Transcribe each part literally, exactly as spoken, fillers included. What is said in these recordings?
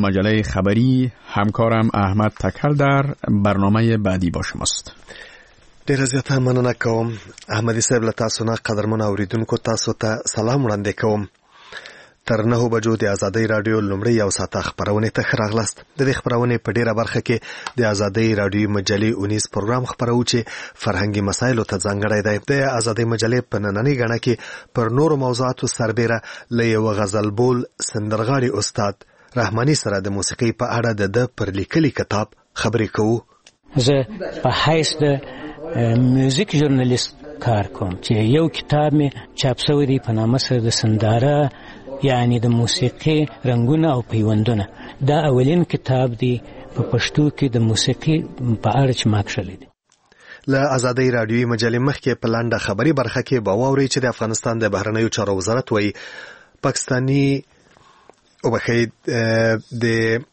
مجله خبری همکارم احمد تکل در برنامه بعدی با شماست. ډیره زیاته مننه کوم. احمدی صاحب له تاسو نه قدرمن اوریدونکو تاسو ته سلام وړاندې کوم. تر نهو بجو د ازادۍ رادیو لومړی یو ساعته خبرونه ته ښه راغلاست. د دې خبرونې په ډیره برخه کې د ازادۍ رادیو مجلې اونیز پروګرام خبرو چې فرهنګي مسایلو ته ځانګړی دی. د ازادۍ مجلې په نننۍ غڼه کې پر نورو موضوعاتو سربیره له یو غزلبول سندرغاړي استاد رحماني سره د موسیقۍ په اړه د ده پر لیکلي کتاب خبرې کوو. زه په حیث د میوزیک ژورنالیست کار کوم چې یو کتاب می چاپ شوی دی په نامه سره د سنداره، یعنی د موسیقي رنگونه او پیوندونه. دا اولین کتاب دی په پښتو کې د موسیقي په اړه چې ما کښلی دی. له ازادۍ رادیوي مجلې مخکې په لنډه خبري برخه کې به واورئ چې د افغانستان د بهرنیو چارو وزارت وایي پاکستاني وبخښئ د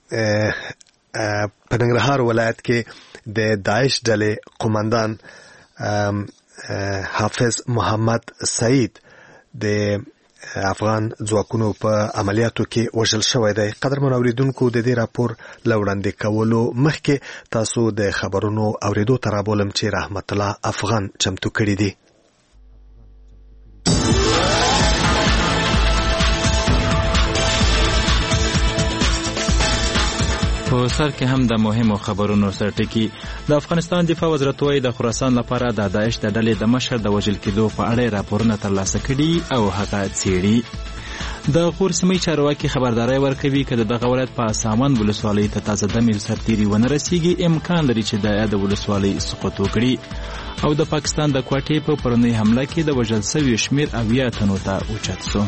په ننګرهار ولایت کې د داعش ډلې قومندان حافظ محمد سعید د افغان ځواکونو په عملیاتو کې وژل شوی دی. قدرمن اوریدونکو د دې راپور له وړاندې کولو مخکې تاسو د خبرونو اوریدو ته رابولم چې رحمت الله افغان چمتو کړي دي. په سر کې هم د مهمو خبرونو سرټکی. د افغانستان دفاع وزارت وايي د خراسان لپاره د داعش د ډلې د مشر د وژل کېدو په اړه راپورونه ترلاسه کړي او هغه څېړي. د غور سیمې چارواکي خبرداري ورکوي چې دغه ولایت په سامان ولسوالۍ ته تازه دمې سرتیري ونه رسیږي، امکان لري چې د ولسوالۍ سقوط وکړي. او د پاکستان د کوټې په پرونی حمله کې د وژل شویو شمیر اویا تنو ته اوچت شو.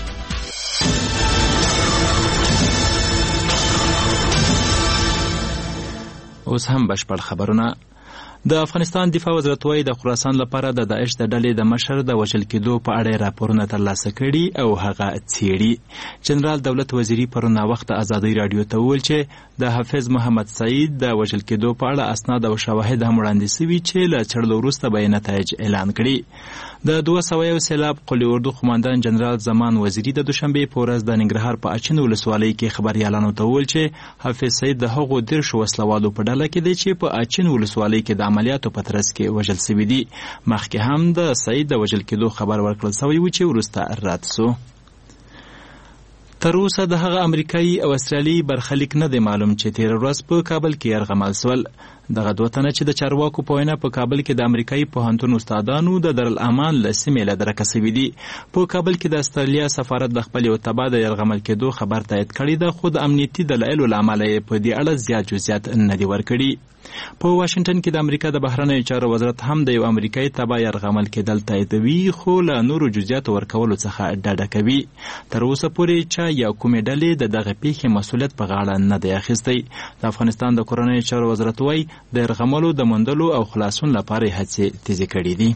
اوس هم بشپړ خبرونه. د افغانستان دفاع وزارت وايي د خراسان لپاره د داعش د ډلې د مشر د وژل کېدو په اړه راپورونه ترلاسه کړي او هغه څېړي. جنرال دولت وزیري پرون وخت ازادۍ رادیو ته وویل چې د حافظ محمد سعید د وژل کېدو په اړه اسناد او شواهد هم وړاندې شوي چې له څېړلو وروسته به یې نتایج اعلان کړي. د دوه سوه یو سیلاب قلي اردو قومندان جنرال زمان وزیري د دوشنبې په ورځ د ننګرهار په اچین ولسوالۍ کې خبریالانو ته وویل چې حافظ سعید د هغو دېرشو وسلوالو په ډله کې دی چې په اچین ولسوالۍ کې د عملیاتو په ترڅ کې وژل شوي دي. مخکې هم د سعید د وژل کېدو خبر ورکړل شوی و چې وروسته رد سو. تر اوسه د هغه امریکایي او استرالیایي برخلیک نه دی معلوم چې تېره ورځ په کابل کې یرغمل شول. دغه دوه تنه چې د چارواکو په وینا په کابل کې د امریکایي پوهنتون استادانو د دارالامان له سیمې له درکه شوي دي. په کابل کې د استرالیا سفارت د خپل یو تبع د یرغمل کېدو خبر تایید کړی ده، خو د امنیتي دلایلو له امله یې په دې اړه زیات جزئیات نه دي ورکړي. په واشنګټن کې د امریکا د بهرنیو چارو وزارت هم د یو امریکایي تبع یرغمل کېدل تاییدوي، خو له نورو جزئیاتو ورکولو څخه ډډه کوي. تر اوسه پورې چا یا کومې ډلې د دغه پیښې مسؤلیت په غاړه نه دی اخیستی. د افغانستان د کورنیو چارو وزارت وايي د یرغملو د موندلو او خلاصون لپاره هڅې تیزې کړي دي.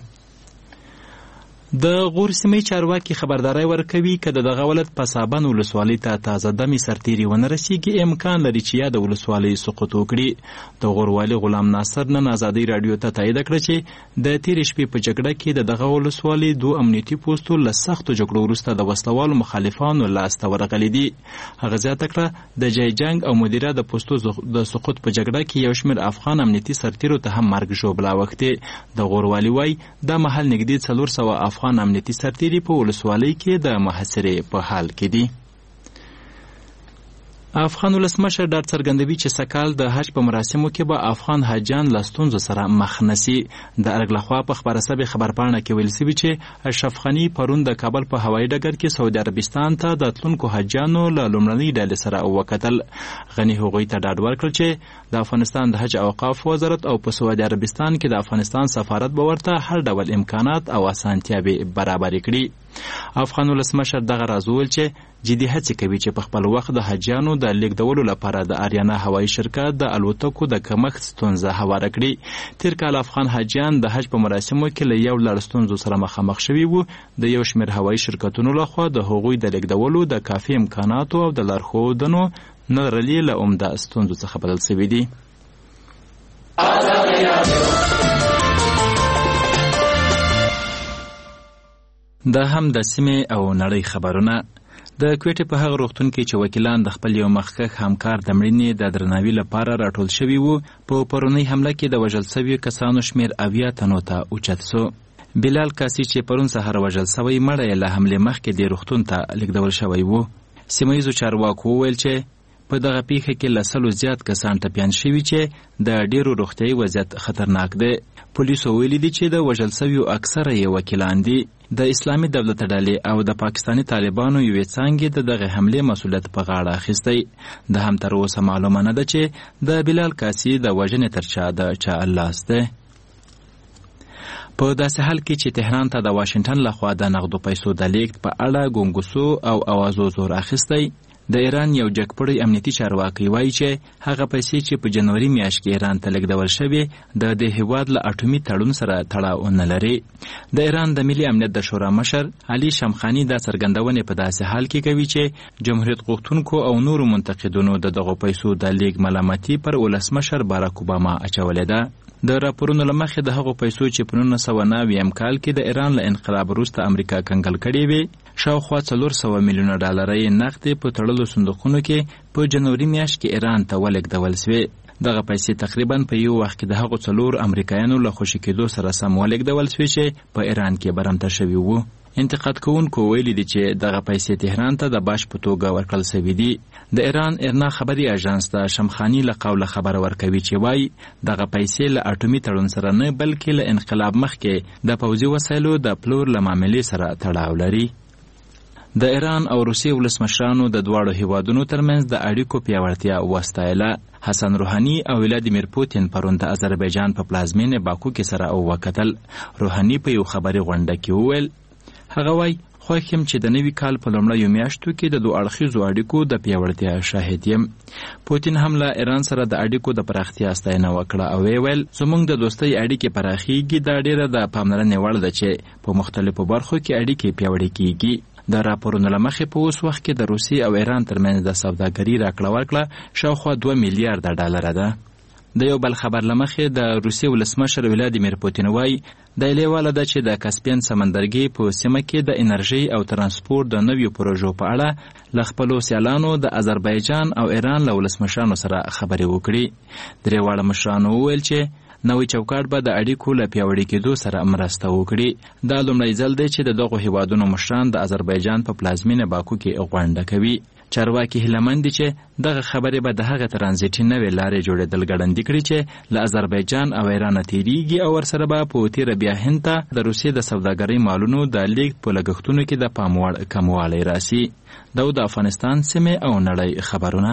د غور سیمې چارواکي خبرداري ورکوي که د دغه ولایت په سابان ولسوالۍ ته تازه دمې سرتیري ونه رسیږي، امکان لري چې یا د ولسوالۍ سقوط وکړي. د غور والي غلام ناصر نن ازادۍ راډیو ته تایید کړه چې د تېرې شپې په جګړه کې د دغه ولسوالۍ دوه امنیتي پوستو له سختو جګړو وروسته د وسلوالو مخالفانو لاسته ورغلي دي. هغه زیاته کړه د جای جنګ او مدیره د پوستو د سقوط په جګړه کې یو شمېر افغان امنیتي سرتیرو ته هم مرګ ژوبله اوښتې. د غور والي وایي دا مهال نږدې څلور سوه افغان امنیتي سرتیري په ولسوالۍ کې د محاصرې په حال کې دي. افغان ولسمشر ډاډ څرګندوي چې سږکال د حج په مراسمو کې به افغان حاجیان له ستونزو سره مخ نه سي. د ارګ لخوا په خپره شوې خبرپاڼه کې ویل شوي چې اشرف غني پرون د کابل په هوایي ډګر کې سعودي عربستان ته د تلونکو حاجیانو له لومړنۍ ډلې سره وکتل. غني هغوی ته ډاډ ورکړ چې د افغانستان د حج او اوقاف وزارت او په سعودي عربستان کې د افغانستان سفارت به ورته هر ډول امکانات او اسانتیاوې برابرې کړي. افغان ولسمشر دغه راز وویل چې جدي هڅې کوي چې په خپل وخت د حاجیانو د لیږدولو لپاره د آریانا هوایي شرکت د الوتکو د کمښت ستونزه هواره کړي. تېر کال افغان حاجیان د حج په مراسمو کې له یو لړ ستونزو سره مخامخ شوي وو. د یو شمېر هوایي شرکتونو لخوا د هغوی د لیږدولو د کافي امکاناتو او د لارښودنو نه لرلې له عمده ستونزو څخه بلل شوي دي. دا هم د سیمې او نړۍ خبرونه. د کوټې په هغه روغتون کې چې وکیلان د خپل یو مخکښ همکار د مړینې د درناوي لپاره راټول شوي وو، په پرونۍ حمله کې د وژل شویو کسانو شمېر اویا تنو ته اوچت سو. بلال کاسي چې پرون سهار وژل شوی مړی یې له حملې مخکې د روغتون ته لیږدول شوی و. سیمه ییزو چارواکو وویل چې په دغه پیښه کې له سلو زیات کسان ټپیان شوي چې د ډیرو روغتیایي وضعیت خطرناک دی. پولیسو ویلي دي چې د وژل شویو اکثره یې وکیلان دي. د اسلامي دولت ډلې او د پاکستاني طالبانو یوې څانګې د دغه حملې مسؤلیت په غاړه اخیستی. د هم تر اوسه معلومه نه ده چې د بلال کاسي د وژنې تر چا د چا لاس دی. په داسې حال کې چې تهران ته د واشنګټن لخوا د نغدو پیسو د لیږد په اړه ګونګوسو او اوازو زور اخیستی، د ایران یو جګپړی امنیتي چارواکي وایي چې هغه پیسې چې په جنوري میاشت کې ایران ته لیږدول شوې د دې هیواد له اټومي تړون سره تړاو نه لري. د ایران د ملي امنیت د شورا مشر علي شمخاني دا څرګندونې په داسې حال کې کوي چې جمهوریت غوښتونکو او نورو منتقدونو د دغو پیسو د لیږد ملامتي پر ولسمشر باراک اوباما اچولې ده. د راپورونو له مخې د هغو پیسو چې په نولس سوه نهه اویایم کال کې د ایران له انقلاب وروسته امریکا کنګل کړې وې، شاوخوا څلور سوه میلیونه ډالره یې نغدې په تړلو صندوقونو کې په جنوري میاشت کې ایران ته ولېږدول سوې. دغه پیسې تقریبا په یو وخت کې د هغو څلور امریکایانو له خوشي کېدو سره سم ولېږدول سوې چې په ایران کې برمته شوي وو. انتقاد کوونکو ویلي دي چې دغه پیسې تهران ته د باج په توګه ورکړل سوي دي. د ایران ایرنا خبري اژانس ته شمخاني له قوله خبره ورکوي چې وایي دغه پیسې له اټومي تړون سره نه بلکې له انقلاب مخکې د پوځي وسایلو د پلور له معاملې سره تړاو لري. د ایران او روسیې ولسمشرانو د دواړو هیوادونو ترمنځ د اړیکو پیاوړتیا وستایله. حسن روحاني او ولادیمیر پوتین پرون د آذربایجان په پلازمینې باکو کې سره وکتل. روحاني په یو خبري غونډه کې وویل هغه وایي خوښ یم چې د نوي کال په لومړیو میاشتو کې د دوه اړخیزو اړیکو د پیاوړتیا شاهد یم. پوتین هم له ایران سره د اړیکو د پراختیا ستاینه وکړه او ویل زموږ د دوستۍ اړیکې پراخیږي، دا ډیره د پاملرنې وړ ده چې په مختلفو برخو کې اړیکې پیاوړې کیږي. د راپورونو له مخې په اوس وخت کې د روسیې او ایران ترمنځ د سوداګري راکړه ورکړه شاوخوا دوه میلیارده ډالره ده. د یو بل خبر له مخې د روسیې ولسمشر ولادیمیر پوتین وایي دا لیواله ده چې د کاسپین سمندرګي په سیمه کې د انرژي او ترانسپورت د نویو پروژو په اړه له خپلو سیالانو د آذربایجان او ایران له ولسمشرانو سره خبرې وکړي. درې واړه مشرانو وویل چې نوی چوکاټ به د اړیکو له پیاوړي کېدو سره مرسته وکړي. دا لومړی ځل دی چې د دغو هیوادونو مشران د آذربایجان په پلازمینه باکو کې غونډه کوي. چارواکي هیلهمند دي چې دغه خبرې به د هغه ترانزیټي نوې لارې جوړېدل ګړندي کړي چې له آذربایجان او ایران تیریږي او ورسره به په تیره بیا هند ته د روسیې د سوداګرۍ مالونو د لیږد په لګښتونو کې د پام وړ کموالی راسي. دا د افغانستان سیمې او نړۍ خبرونه.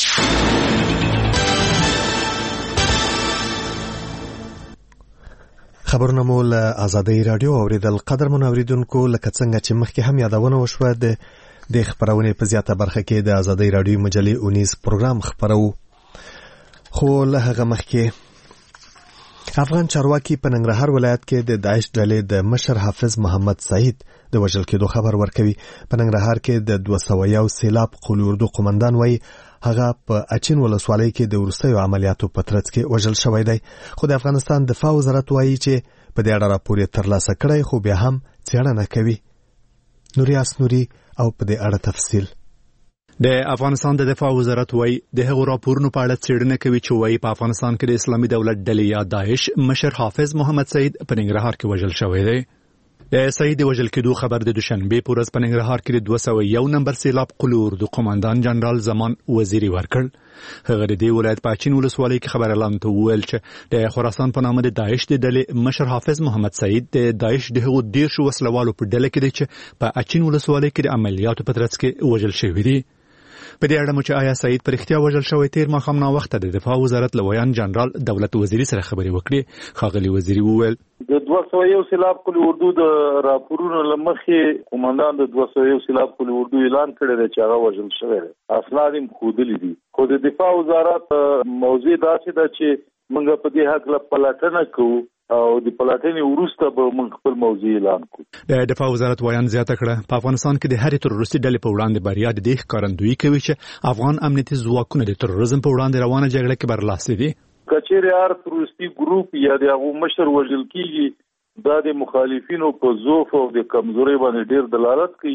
خبرونه مو له آزادۍ راډیو اوریدل. قدرمن اوریدونکو، لکه څنګه چې مخکې هم یادونه وشوه د د خبرونې په زیاته برخه کې د آزادۍ راډیو مجلې اونیز پروګرام خبرو. خو له هغه مخکې افغان چارواکي په ننګرهار ولایت کې د داعش ډلې د مشر حافظ محمد سعید د وژل کېدو خبر ورکوي. په ننګرهار کې د دوه سوه یو سیلاب قلي اردو قومندان وایي هغه په اچین ولسوالۍ کې د وروستیو عملیاتو په ترڅ کې وژل شوی دی. خو د افغانستان دفاع وزارت وایي چې په دې اړه راپور یې ترلاسه کړی خو بیا هم څېړنه کوي. نوریاس نوري او په دې اړه تفصیل. د افغانستان د دفاع وزارت وایي د هغو راپورونو په اړه څېړنه کوي چې وایي په افغانستان کې د اسلامي دولت ډلې یا داعش مشر حافظ محمد سعید په ننګرهار کې وژل شوی دی. د سعید د وژل کېدو خبر د دوشنبې په ورځ په ننګرهار کې د دوه سوه یو نمبر سیلاب قلي اردو قومندان جنرال زمان وزیري ورکړ. هغه د دې ولایت په اچین ولسوالۍ کې خبريالانو ته وویل چې د خراسان په نامه د داعش د ډلې مشر حافظ محمد سعید د داعش د هغو دیرشو وسلوالو په ډله کې دی چې په اچین ولسوالۍ کې د عملیاتو په ترڅ کې وژل شوی دی. په دې اړه مو چې آیا سعید پر اختیا وژل شوی تیر ماښام ناوخته د دفاع وزارت له ویان جنرال دولت وزیري سره خبرې وکړې. ښاغلي وزیري وویل د دوه سوه یو سیلاب قلي اردو د راپورونو له مخې قومندان د دوه سوه یو سیلاب قلي اردو اعلان کړی دی چې هغه وژل شوی دی. اسناد یې ښودلي دي. خو د دفاع وزارت موضوع داسې ده چې موږ په دې هکله پلټنه کوو او د پلټنې وروسته به موږ خپل موضوع اعلان کوو. د دفاع وزارت ویان زیاته کړه په افغانستان کې د هرې تروریستي ډلې په وړاندې بریا د دې ښکارندویي کوي چې افغان امنیتي ځواکونه د تروریزم په وړاندې روانه جګړه کې برلاسي دي. کچېرې هر تروریستي ګروپ یا د هغو مشر وژل کېږي دا د مخالفینو په ضعف او د کمزورۍ باندې ډېر دلالت کوي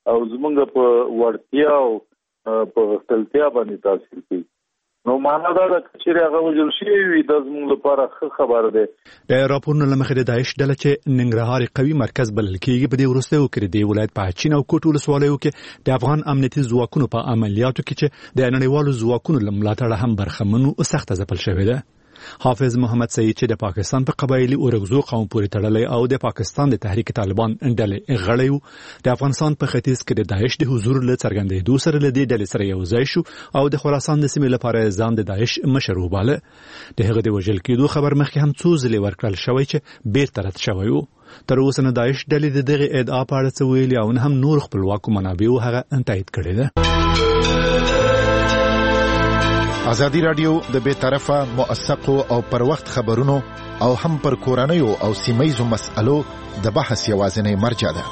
او زمونږ په وړتیا او په غښتلتیا باندې تاثیر کوي. نو معنا دا ده چې هغه وجل شي وي د زموږ لپاره ښه خبر ده. د راپورونو لمخې د داعش ډله چې ننګرهار قوي مرکز بلل کېږي په دې وروستیو کې د ولایت په چین او کوټ ولسوالیو کې د افغان امنیتي ځواکونو په عملیاتو کې چې د نړیوالو ځواکونو له ملاتړه هم برخمنو سخته ځپل شوې ده. حافظ محمد سعید چې د پاکستان په قبایلی اورګزو قوم پورې تړلی او د پاکستان د تحریک طالبان ډلې غړی و د افغانستان په ختیځ کې د داعش د حضور له څرګندېدو سره له دې ډلې سره یو ځای شو او د خراسان د سیمې لپاره ځان د داعش مشر وباله. د هغه د وژل کېدو خبر مخکې هم څو ځلې ورکړل شوی چې بیرته رد شوی و. تر اوسه نه داعش ډلې د دغه ادعا په اړه څه ویلي او نه هم نور خپلواکو منابعو هغه تایید کړی ده. ازادي رادیو د بے طرفه موثقو او پر وخت خبرونو او هم پر کورنیو او سیمایزو مسألو د بحث یوازینی مرجع ده.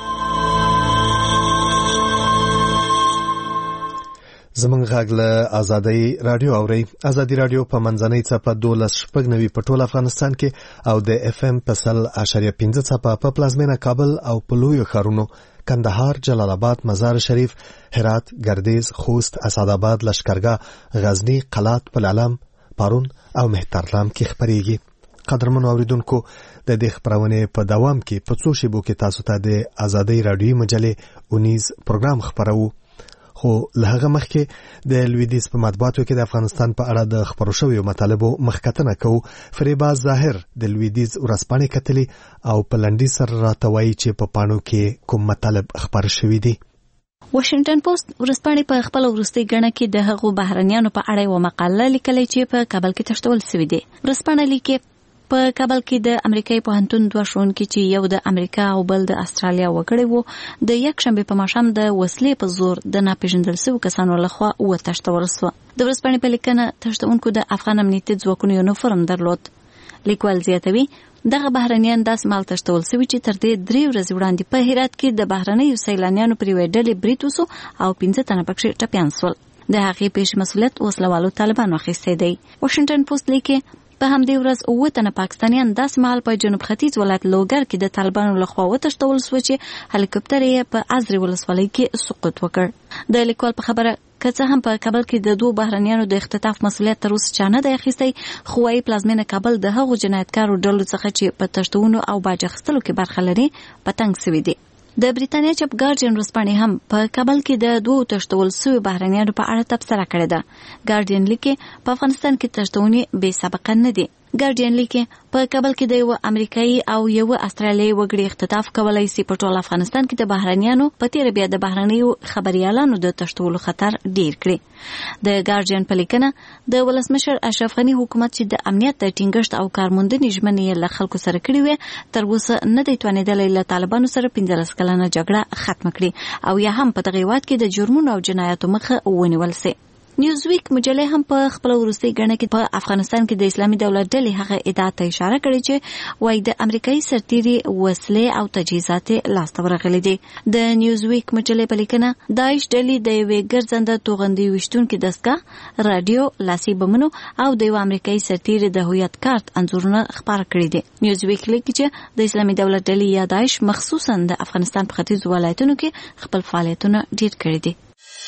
زمونږ غږ له ازادي رادیو اوري. ازادي رادیو په منځنۍ څپه دولس شپږ نوي په ټول افغانستان کې او د اف ام په سل اشاریه پنځه څپه په پلازمینه کابل او په لویو ښارونو کندهار، جلال آباد، مزار شریف، هرات، گردیز، خوست، اسعدآباد، لشکرګاه، غزنی، قلات، پلعلم، پارون او مهترلام کې خبرېږي. قدرمنو اوریدونکو د دې خبرونې په دوام کې په څو شیبو کې تاسو ته د ازادي رادیو مجلې اونیز پروګرام خبرو. خو له هغه مخکې د لویدیز په مطبوعاتو کې د افغانستان په اړه د خبرو شویو مطالبو مخکتنه کوو. فریباز ظاهر د لویدیز ورځپاڼې کتلي او په لنډي سره راته وایي چې په پاڼو کې کوم مطالب خبر شوي دي. واشنگټن پوسټ ورځپاڼې په خپل وروستي ګڼه کې د هغو بهرنیانو په اړه یو مقاله لیکلې چې په کابل کې تشتول شوې ده. ورځپاڼه لیکي په کابل کې د امریکایي پوهنتون دوه ښوونکي چې یو د امریکا او بل د استرالیا وګړي وو د یک شنبه په ماښام د وسلې په زور د ناپېژندل شویو کسانو لخوا وتښتول شوه. د ورځپاڼې په لیکنه تښتونکو د افغان امنیتي ځواکونو یونیفورم درلود. لیکوال زیاتوي دغه بهرنیان داسې مهال تښتول شوي چې تر دې درې ورځې وړاندې په هرات کې د بهرنیو سیلانیانو پر یوې ډلې برید وسو او پنځه تنه پکښې ټپیان شول. د هغې پیښې مسؤلیت وسلوالو طالبانو اخیستی دی. واشنګټن پوسټ لیکي په همدې ورځ اووه تنه پاکستانیان داسې مهال په جنوب ختیځ ولایت لوګر کې د طالبانو لخوا وتښتول شوه چې هلیکوپټر یې په ازرې ولسوالۍ کې سقوط وکړ. د لیکوال په خبره که څه هم په کابل کې د دوه بهرنیانو د اختطاف مسؤلیت تر اوسه چا نه دی اخیستی، خو وايي پلازمینه کابل د هغو جنایتکارو ډلو څخه چې په تښتونو او باج اخیستلو کې برخه لري په تنګ سوي دي. د بریتانیا چپ ګارډین ورځپاڼې هم په کابل کې د دوه تښتول شویو بهرنیانو په اړه تبصره کړې ده. ګارډین لیکي په افغانستان کې تښتونې بې سابقه نه دي. ګارډین لیکي په کابل کې د یو امریکایي او یو استرالیایي وګړي اختطاف کولای شي په ټول افغانستان کې د بهرنیانو په تیر بیا د بهرنیو خبريالانو د تښتولو خطر ډیر کړي. د ګارډین په لیکنه د ولسمشر اشرف غنی حکومت چې د امنیت د ټینګښت او کارموندنې ژمنې له خلکو سره کړې وي تر اوسه نه دی توانېدلی له طالبانو سره پنځلس کلنه جګړه ختم کړي او یا هم په دغه هېواد کې د جرمونو او جنایاتو مخه ونیول شي. نیوزویک مجلې هم په خپل وروستي ګڼه کې په افغانستان کې د اسلامي دولت ډلې هغه ادعا ته اشاره کړې چې وایي د امریکایي سرتیري وسلې او تجهیزات لاسته ورغلي دي. د نیوزویک مجلې په لیکنه داعش ډلې د یوې ګرځنده توغندي ویشتونکي دستګاه، راډیو، لاسي بمونو او د یو امریکایي سرتیري د هویت کارت انځورونه خپاره کړي دي. نیوزویک لیکي چې د اسلامي دولت ډلې یا داعش مخصوصا د افغانستان په ختیځو ولایتونو کې خپل فعالیتونه ډیر کړي دي.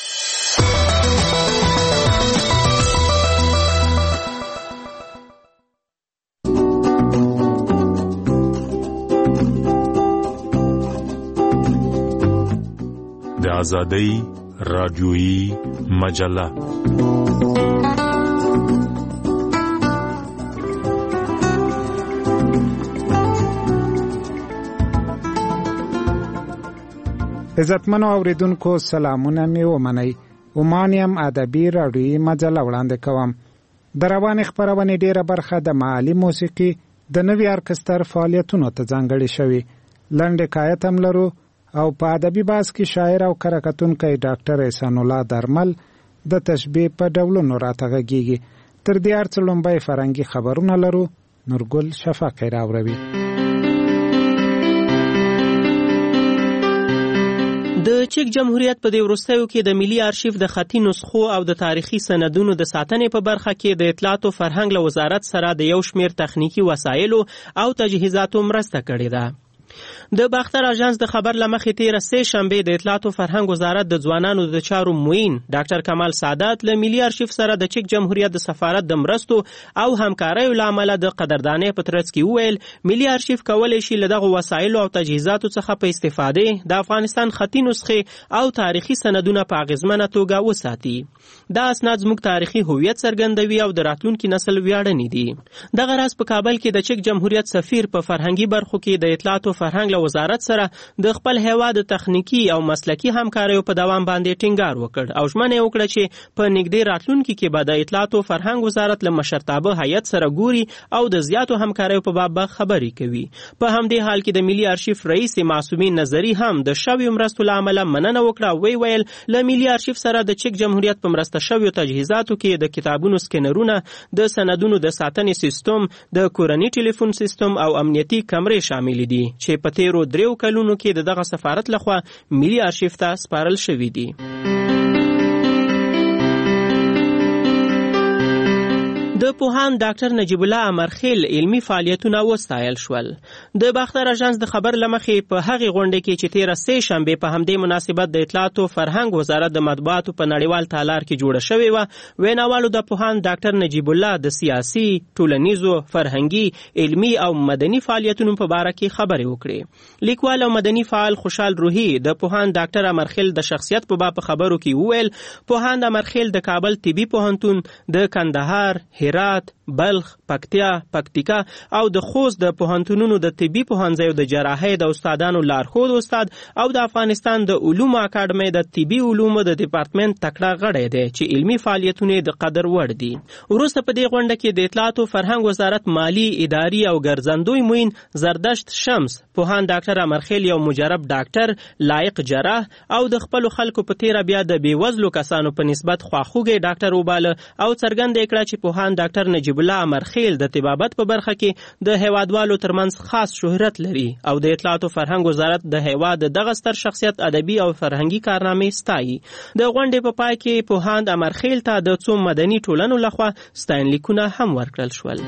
د آزادۍ رادیویی مجله عزتمنو اوریدونکو سلامونه می ومنئ. اومانیم ادبي رادیویی مجله وړاندې کوم. د روانې خپرونې ډیره برخه د محلي موسیقي د نوي ارکستر فعالیتونو ته ځانګړې شوې. لنډ حکایت هم لرو او په ادبي بحث کې شاعر او کره ډاکټر احسان الله درمل د تشبیه په ډولونو راته غږیږي. تر دې هر څه لومبی فرهنګي خبرونه لرو. نورګل شفاقی راوروي. د چک جمهوریت په دې وروستیو کې د ملي آرشیف د خطي نسخو او د تاریخي سندونو د ساتنې په برخه کې د اطلاعات او فرهنګ له وزارت سره د یو شمیر تخنیکی وسایلو او تجهیزاتو مرسته کړې ده. د باختر اژانس د خبر لمخې تیره سه شنبه د اطلاعات او فرهنګ وزارت د ځوانانو د چارو معین ډاکټر کمال سعادت له ملي ارشیف سره د چک جمهوریت د سفارت د مرستو او همکارۍ له امله د قدردانۍ په ترڅ کې وویل ملي ارشیف کولی شي له دغه وسایلو او تجهیزاتو څخه په استفاده د افغانستان خطي نسخې او تاریخي سندونه په اغیزمنه توګه وساتي. دا اسناد زموږ تاریخي هویت څرګندوي او د راتلونکي نسل ویاړنې دي. دغه راز په کابل کې د چک جمهوریت سفیر په فرهنګي برخو کې د اطلاعات او فرهنګ له وزارت سره د خپل هیواد تخنیکی او مسلکی همکاریو په دوام باندې ټینګار وکړ او ژمنه وکړه چې په نږدې راتلونکي کې به د اطلاعات او فرهنګ وزارت له مشرتابه هیئت سره ګوري او د زیاتو همکاریو په باب خبرې کوي. په همدې حال کې د ملي ارشیف رئیس معصومین نظری هم د شویو مرستو له امله مننه وکړه. وی ویل له ملي ارشیف سره د چک جمهوریت په مرسته شویو تجهیزاتو کې د کتابونو سکینرونه، د سندونو د ساتنې سیستم، د کورنی ټلیفون سیستم او امنیتي کمرې شامل دي چې په تیرو دریو کلونو کې د دغه سفارت لخوا ملي ارشیف ته سپارل شوي دي. د پوهاند ډاکټر نجیب الله امرخیل علمي فعالیتونه وستایل شول. د باختر اژانس د خبر لمخې په هغې غونډه کې چې تیره سه شنبې په همدې مناسبت د اطلاعات او فرهنګ وزارت د مطبوعاتو په نړیوال تالار کې جوړه شوې وه، ویناوالو د پوهاند ډاکټر نجیب الله د سیاسي، ټولنیزو، فرهنګي، علمي او مدني فعالیتونو په باره کې خبرې وکړې. لیکوال او مدني فعال خوشحال روحي د پوهاند ډاکټر امرخیل د شخصیت په باب خبرو کې وویل پوهاند امرخیل د کابل طبي پوهنتون، د کندهار، هرات، بلخ، پکتیا، پکتیکا او د خوست د پوهنتونونو د طبي پوهنځیو د جراحۍ د استادانو لارښود استاد او د افغانستان د علومو اکاډمۍ د طبي علومو د ډپارټمنټ تکړه غړی دی چې علمي فعالیتونه د قدر وړ دي. وروسته په دې غونډه کې د اطلاعات او فرهنګ وزارت مالی، اداري او ګرځندوی معین زردشت شمس پوهاند ډاکټر امرخیل یو مجرب ډاکټر، لایق جراح او د خپلو خلکو په تیره بیا د بېوزلو کسانو په نسبت خواخوږی ډاکټر وباله او څرګنده کړه چې پوهاند ډاکټر نجیب الله امرخیل د طبابت په برخه کې د هیوادوالو ترمنځ خاص شهرت لري او د اطلاعات او فرهنګ وزارت د هیواد دغه ستر شخصیت ادبي او فرهنګي کارنامې ستایي. د غونډې په پای کې پوهاند امرخیل ته د څو مدني ټولنو لخوا ستاینلیکونه هم ورکړل شول.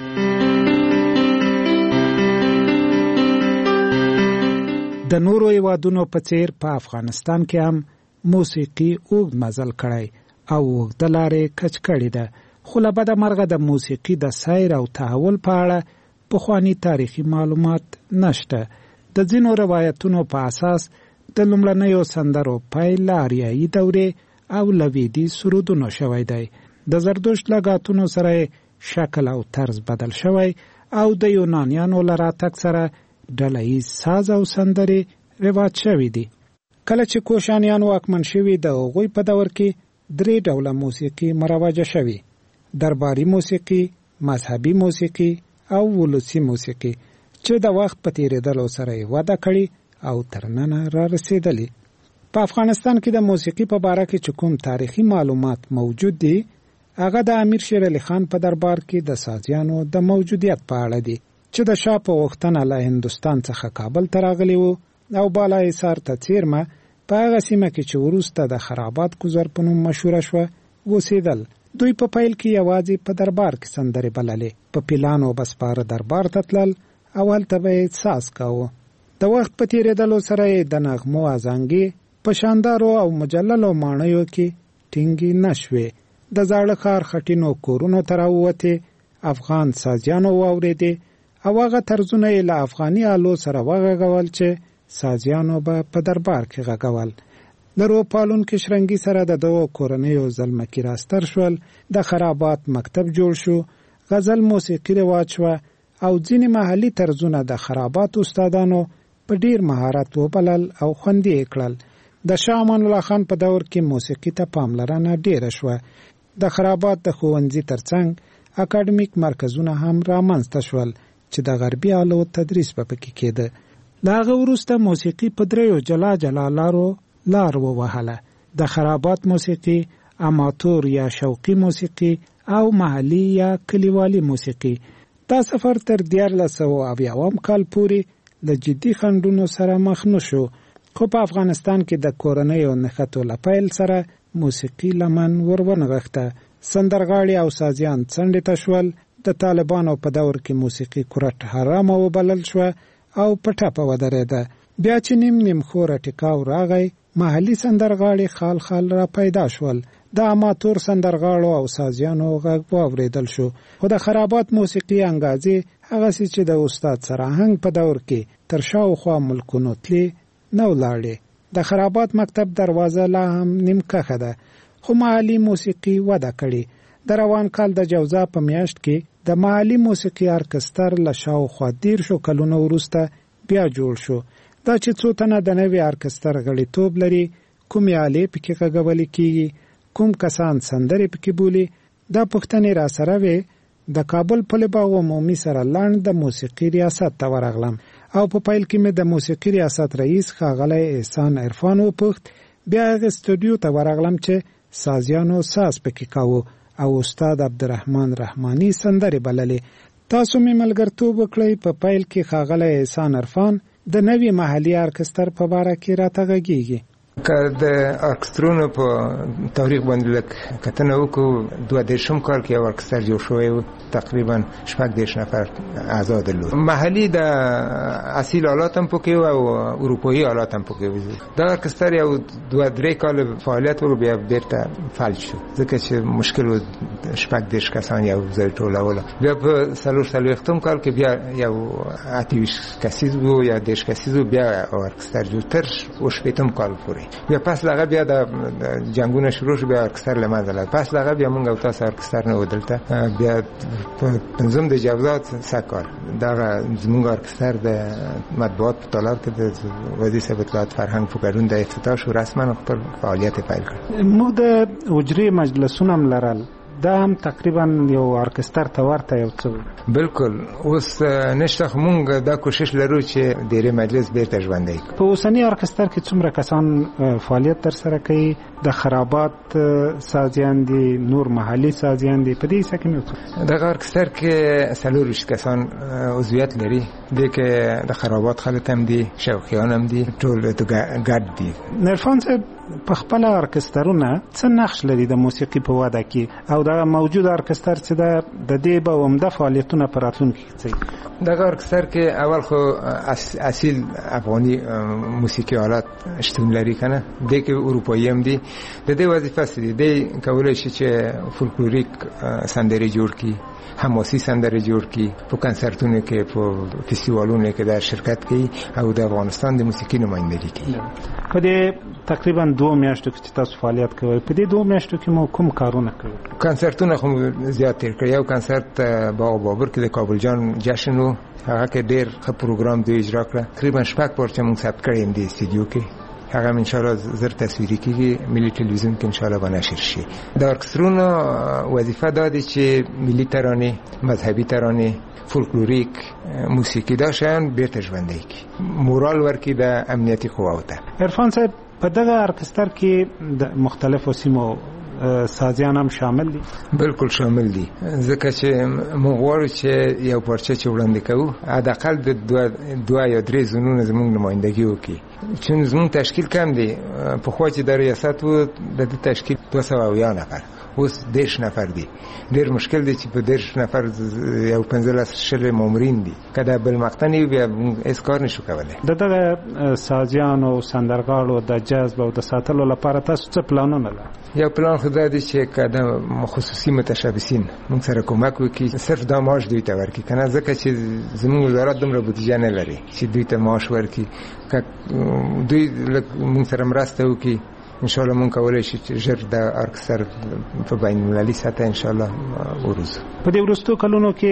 د نورو هیوادونو په څیر په افغانستان کې هم موسیقي اوږد مزل کړی او اوږده لارې کچ کړې ده، خو له بده مرغه د موسیقي د سیر او تحول په اړه پخواني تاریخي معلومات نشته. د ځینو روایتونو په اساس د لومړنیو سندرو پیل له آریایي دورې او لویدي سرودونو شوی دی. د زردشت له ګاتونو سره شکل او طرز بدل شوی او د یونانیانو له راتګ سره ډلهییز ساز او سندرې رواج شوي دي. کله چې کوشانیان واکمن شوي د هغوی په دور کې درې ډوله موسیقي مروجه شوي: درباري موسیقي، مذهبي موسیقي او ولسي موسیقي چې د وخت په تیریدلو سره یې وده کړي او تر ننه را رسېدلي. په افغانستان کې د موسیقي په باره کې چې کوم تاریخي معلومات موجود دي هغه د امیر شیر علي خان په دربار کې د سازیانو د موجودیت په اړه دي چې د شاه په غوښتنه له هندوستان څخه کابل ته راغلي وو او بالا حصار ته څیرمه په هغه سیمه کې چې وروسته د خرابات ګذر په نوم مشهوره شوه اوسېدل. دوی په پیل کې یوازې په دربار کې سندرې بللې، په پیلانو بسپاره دربار ته تلل او هلته به یې ساز کاوه. د وخت په تیریدلو سره یې د نغمو ازانګې په شاندارو او مجللو ماڼیو کې ټینګې نه شوې. د زاړه ښار خټینو کورونو ته راووتې، افغان سازیانو واورېدې او هغه طرزونه یې له افغاني آلو سره وغږول چې سازیانو به په دربار کې غږول. د روپالونکو شرنګي سره د دغو کورنیو زلمکي راستر شول، د خرابات مکتب جوړ شو، غزل موسیقي رواج شوه او ځینې محلي طرزونه د خرابات استادانو په ډیر مهارت وبلل او خوندي یې کړل. د شاه امان الله خان په دور کې موسیقي ته پاملرنه ډیره شوه. د خرابات د ښوونځي ترڅنګ اکاډمیک مرکزونه هم رامنځته شول چې د غربي آلو تدریس به پکې کېده. له هغه وروسته موسیقي په دریو جلا جلا لارو لار ووهله: د خرابات موسیقي، اماتور یا شوقي موسیقي او محلي یا کلیوالي موسیقي. دا سفر تر دیارلس سوه اویاوم کال پورې له جدي خنډونو سره مخ نه شو، خو په افغانستان کې د کورنیو نښتو له پیل سره موسیقي لمن ور ونغښته. سندرغاړي او سازیان څنډې ته شول. د طالبانو په دور کې موسیقي کورټ حرامه وبلل شوه او په ټپه ودرېده. بیا چې نیم نیم خوره ټیکاو راغی، محلي سندرغاړي خال خال را پیدا شول. د اماتور سندرغاړو او سازیانو غږ واورېدل شو، خو د خرابات موسیقي انګازې هغسې چې د استاد سراهنګ په دور کې تر شاوخوا ملکونو تلې نه ولاړې. د خرابات مکتب دروازه لا هم نیم کښه ده، خو محلي موسیقي وده کړې. د روان کال د جوزا په میاشت کې د محلي موسیقي ارکستر له شاوخوا دیرشو کلونو وروسته بیا جوړ شو. دا چې څو تنه د نوي ارکستر غړیتوب لري، کومې آلې پکې غږولې کېږي، کوم کسان سندرې پکې بولي، دا پوښتنې را سره وې. د کابل پل باغ عمومي سره لاند د موسیقي ریاست ته ورغلم او په پیل کې مې د موسیقي ریاست رئیس ښاغلی احسان عرفان وپوښت. بیا هغې سټوډیو ته ورغلم چې سازیانو ساز پکې کاوه او استاد عبدالرحمن رحماني سندرې بللې. تاسو مې ملګرتوب وکړئ. په پیل کې ښاغلی احسان عرفان د نوي محلي ارکستر په باره کې راته غږیږي. که د ارکسترونو په تاریخ باندې لږ کتنه وکړو، دوه دېرشم کال کې یو ارکستر جوړ شوی و، تقریبا شپږ دېرش نفر اعضا درلود. محلي د اصیل آلات هم پکې و او اروپایي آلات هم پکې و. دا ارکستر یو دوه درې کال فعالیت وکړ، بیا بیرته فلج شو ځکه چې مشکل و شپږ دېرش کسان یو ځای ټولول. بیا په څلور څلوېښتم کال کې بیا یو اته ویشت کسیز و یا دېرش کسیز و، بیا ارکستر جوړ تر اووه کال پورې. بیا پس لغه بیا د جنگونه شروع شو، بیا ارکستر له منځه لاړ. پس لغه بیا مونږ او تاسو ارکستر نه ودلته بیا په پنځم د جوزات سکار دا زمونږ ارکستر د مطبوعات په تالار کې د وزیر صاحب اطلاعات فرهنګ په ګډون د افتتاح شو، رسما خپل فعالیت پیل کړ. موږ د حجرې مجلسونه هم لرل، دا هم تقریبا یو ارکستر ته ورته یو څه. بالکل اوس نشته، خو مونږ دا کوشش لرو چې ډېری مجلس بیرته ژوندی کړو. په اوسني ارکستر کې څومره کسان فعالیت ترسره کوي؟ د خرابات سازیان دي، نور محلي سازیان دي، په دې حصه کې نو دغه ارکستر کې څلور ویشت کسان عضویت لري. دې کې د خرابات خلک هم دي، شوقیان هم دي، ټول ګډ دي. عرفان صاحب په خپل ارکسترونه څه نقش لري د موسیقي په وده کې، او دا موجود ارکستر چې د دې به عمده فعالیتونه په راتلونکي کې څه؟ دغه ارکستر کې اول خو اصیل افغاني موسیقي آلات شتون لري کنه، دې کې اروپایي هم دي. د دې وظیفه سړي دې کولای شي چې فولکلوریک سندرې جوړ کړي، حماسي سندرې جوړ کړي، په کنسرتونو کې، په فستیوالونو کې در شرکت کوي او د افغانستان د موسیقي نمایندګي کوي. په دې تقریبا دوه میاشتو کې تاسو فعالیت کوئ، په دې دوه میاشتو کې مو کوم کارونه کوي؟ کنسرتونه خو زیات تیر کړی. یو کنسرت باغ بابر کې د کابل جان جشن و، هغه کې ډېر ښه پروګرام دوی اجرا کړه. تقریبا شپږ پارچه موږ ثبت کړی یم دې استودیو کې، هغه ان شاء الله زر تصویری کیږي، ملي ټلویزیون کې ان شاء الله به نشر شي. د ارکسترونو وظیفه دا دی چې ملي ترانې، مذهبي ترانې، فولکلوریک موسیقي دا شیان بیرته ژوندی کړي، مورال ورکړي د امنیتي قواو ته. عرفان صاحب په دغه ارکستر کې د مختلفو سیمو سازیان هم شامل دي؟ بالکل شامل دي، ځکه چې موږ غواړو چې یو پارچه چې وړاندې کوو حداقل د دوه یا درې زونونه زموږ نمایندګي وکړي. چون زموږ تشکیل کم دی، پخوا چې د ریاست و د دې تشکیل دوه سوه اویا نفر، اوس دېرش نفر دي. ډېر مشکل دی چې په دېرش نفر یو پنځلس شل مامورین دي، که دا بل مقطع نه وي بیا هېڅ کار نشو کولی. د دغه سازیانو سندرغاړو د جذب او د ساتلو لپاره تاسو څه پلانونه لرئ؟ یو پلان خو دا دی چې که د خصوصي متشبثین موږ سره کومک وکړي، صرف دا معاش دوی ته ورکړي که نه، ځکه چې زموږ وزارت دومره بودیجه نه لري چې دوی ته معاش ورکړي. که دوی موږ سره مرسته وکړي ان شاء الله مونږ کولای شو چې ژر د ارکستر په بین المللي سطح ان شاء الله وروزو. په دې وروستو کلونو کې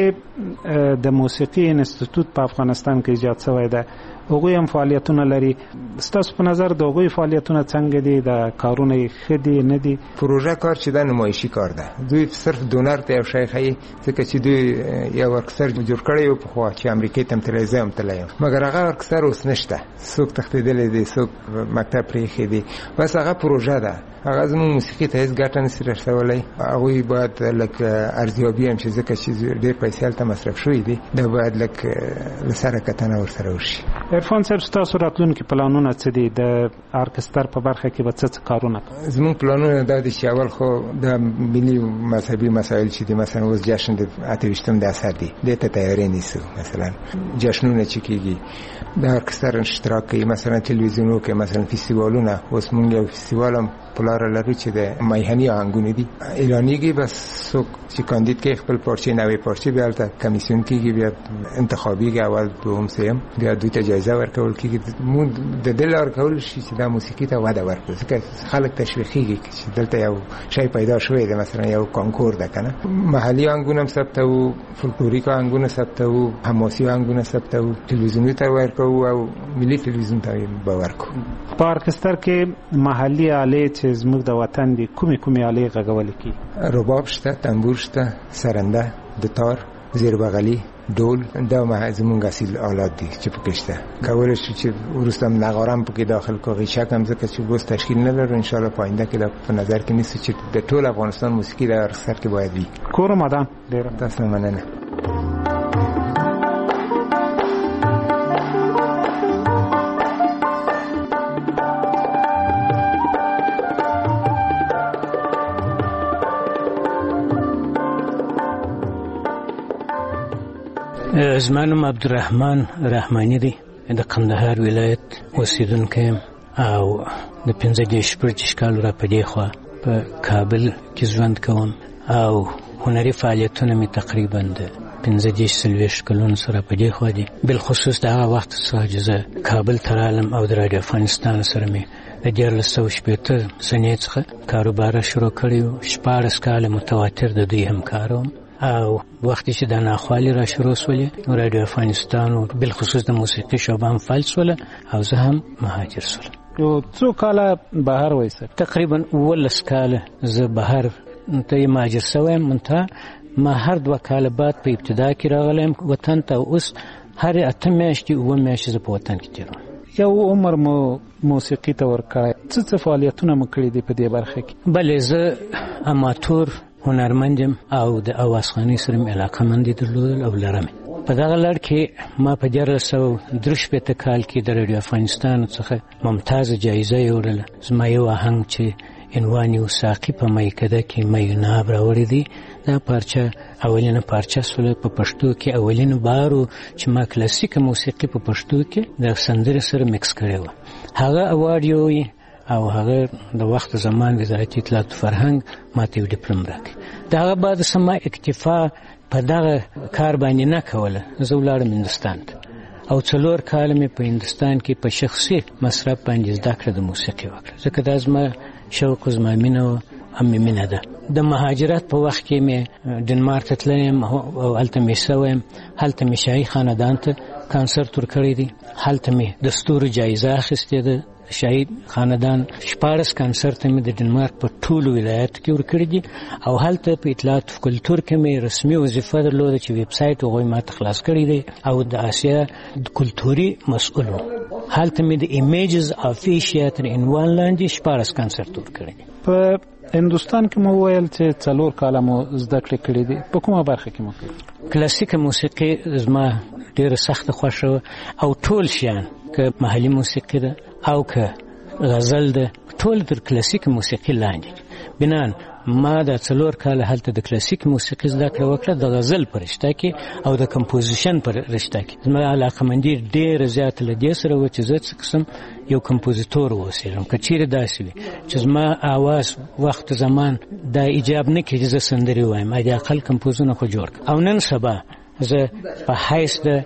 د موسیقي انسټیټوت په افغانستان کې ایجاد شوی دی، هغوی هم فعالیتونه لري. ستاسو په نظر د هغوی فعالیتونه څنګه دي؟ د کارونه یې ښه دي نه دي؟ پروژه کار چې دا نمایشي کار ده، دوی صرف ډونر ته یو شی ښیي، ځکه چې دوی یو ارکستر جوړ کړی و پخوا چې امریکې ته هم تللی، زه هم تللی یم، مګر هغه ارکستر اوس نشته، څوک تښتېدلی دی، څوک مکتب پرېښی دی، بس هغه هغه پروژه ده، هغه زموږ موسیقي ته هیڅ ګټه نشي رسولی. هغوی باید لکه ارزیابي هم چې ځکه چې ډېر پیسې هلته مصرف شوي دي دا باید لک له سره کتنه ورسره وشي. عرفان صاحب ستاسو راتلونکي پلانونه څه دي؟ د ارکستر په برخه کې به څه څه کارونه کوئ؟ زموږ پلانونه دا دي چې اول خو د ملي مذهبي مسایل چې دي، مثلا اوس جشن د اته ویشتم د اسد دی دې ته تیاری نیسو. مثلا جشنونه چې کېږي د ارکستر اشتراک کوي، مثلا تلویزیونو کې مثلا فستیوالونه. اوس مونږ یو فستیوال هم پلار لرو چې د میهني آهنګونه دي اعلانېږي، بس څوک چې کاندید کې خپل پارچې نوې پارچې بیا هلته کمیسیون کېږي، بیا انتخابېږي، اول دوم سیم، بیا دوی ته جایزه ورکول کېږي. مونږ د دې لپاره کول شي چې دا موسیقي ته وده ورکړو، ځکه خلک تشویقېږي چې دلته یو شی پیدا شوی دی، مثلا یو کانکور ده که نه. محلي آهنګونه هم ثبتوو، فولکلوریک آهنګونه ثبتوو، حماسي آهنګونه ثبتوو، تلویزیوني ته ورکوو او ملي تلویزیون ته به ورکوو. په ارکستر کې محلي آلې چې زموږ د وطن دي کومې کومې آلې غږولې کېږي؟ رباب شته، تنبور شته، سرنده، د تار، زیر بغلي، ډول. دا زموږ اصیل آلات دي چې پکې شته. کولی شو چې وروسته نغاره هم پکې داخل کړو، غیشک هم، ځکه چې اوس تشکیل نه لرو. انشاءالله په آینده کې دا په نظر کې نیسو چې د ټول افغانستان موسیقي د ارکستر کې باید وي. کور مدام ډېره تاسو مننه. زما نوم عبدالرحمن رحماني دی، د کندهار ولایت اوسیدونکی یم او د پنځه دېرش شپږ کالو را په دې خوا په کابل کې ژوند کوم او هنري فعالیتونه مې تقریبا د پنځه دېرش څلوېښت کلونو سره په دې خوا دي. بالخصوص د هغه وخت څخه چې زه کابل ته رالم او د راډیو افغانستان سره مې د دیارلس سوه شپېته سنې څخه کاروبار شروع کړی و. شپاړس کاله متواتر د دوی همکار وم او وخت چې د ناخوالې را شروع سولې راډیو افغانستان او بالخصوص د موسیقي شعبه هم فعال سوله او زه هم مهاجر سولم. یو څو کاله بهر وایسه؟ تقریبا اوولس کاله زه بهر ته مهاجر سوی یم. منتها ما هر دوه کاله بعد په ابتدا کې راغلی وطن ته. اوس هر اته میاشتې اووه میاشتې زه په وطن کې تېروم. یو عمر مو موسیقي ته ورکړی، څه څه فعالیتونه مو کړي دي په دې برخه کې؟ بلې، زه اماتور هنرمند یم او د اوازخوانۍ سره مې علاقهمندي درلودل او لرم. په دغه لړ کې ما په دیارلس سوه درې شپېته کال کې د راډیو افغانستان څخه ممتازه جایزه یې وړله. زما یو آهنګ چې عنوان یې ساقي په میکده کې میوناب راوړی دی، دا پارچه اولینه پارچه سوله په پښتو کې اولینو بارو چې ما کلاسیکه موسیقي په پښتو کې د سندرې سره مکس کړې وه. هغه اواډ یو او هغه د وخت زمان وزارت اطلاعات و فرهنګ ماته یو ډیپلوم راکړ. د هغه بعد سما اکتفا په دغه کار باندې نه کوله. زه ولاړم هندوستان ته او څلور کاله مې په هندوستان کې په شخصي مصرف باندې زده کړه د موسیقي وکړه، ځکه دا زما شوق، زما مینه او هم مې مینه ده. د مهاجرت په وخت کې مې ډنمارک ته تللی یم او هلته مې سوی یم. هلته مې شاهي خاندان ته کانسرت ورکړی دی. هلته مې د ستورو جایزه اخیستې ده. شاهي خاندان شپاړس کانسرت مې د ډنمارک په ټولو ولایاتو کې ورکړي دي او هلته په اطلاعات و کلتور کې مې رسمي وظیفه درلوده چې ویب سایټ هغوی ما ته خلاص کړی دی او د اسیا د کلتوري مسؤل وم. هلته مې د ایمیجز اف ایشیا تر عنوان لاندې شپاړس کانسرت ورکړي دي. په هندوستان کې مو ویل چې څلور کاله مو زده کړې کړې دي، په کومه برخه کې مو کړې؟ کلاسیکه موسیقي زما ډېره سخته خوښه وه او ټول شیان، که محلي موسیقي ده او که غزل ده، ټول تر کلاسیک موسیقي لاندې. بنان ما د څلور کاله هلته د کلاسیک موسیقي زده کړه وکړه، د غزل په رشته کې او د کمپوزیشن په رشته کې. زما علاقهمندي ډېره زیاته له دې سره وه چې زه څه قسم یو کمپوزیتور واوسېږم. که چیرې داسې وي چې زما اواز وخت زمان دا ایجاب نه کړي چې زه سندرې ووایم، حد اقل کمپوزونه خو جوړ کړم. او نن سبا زه په حیث د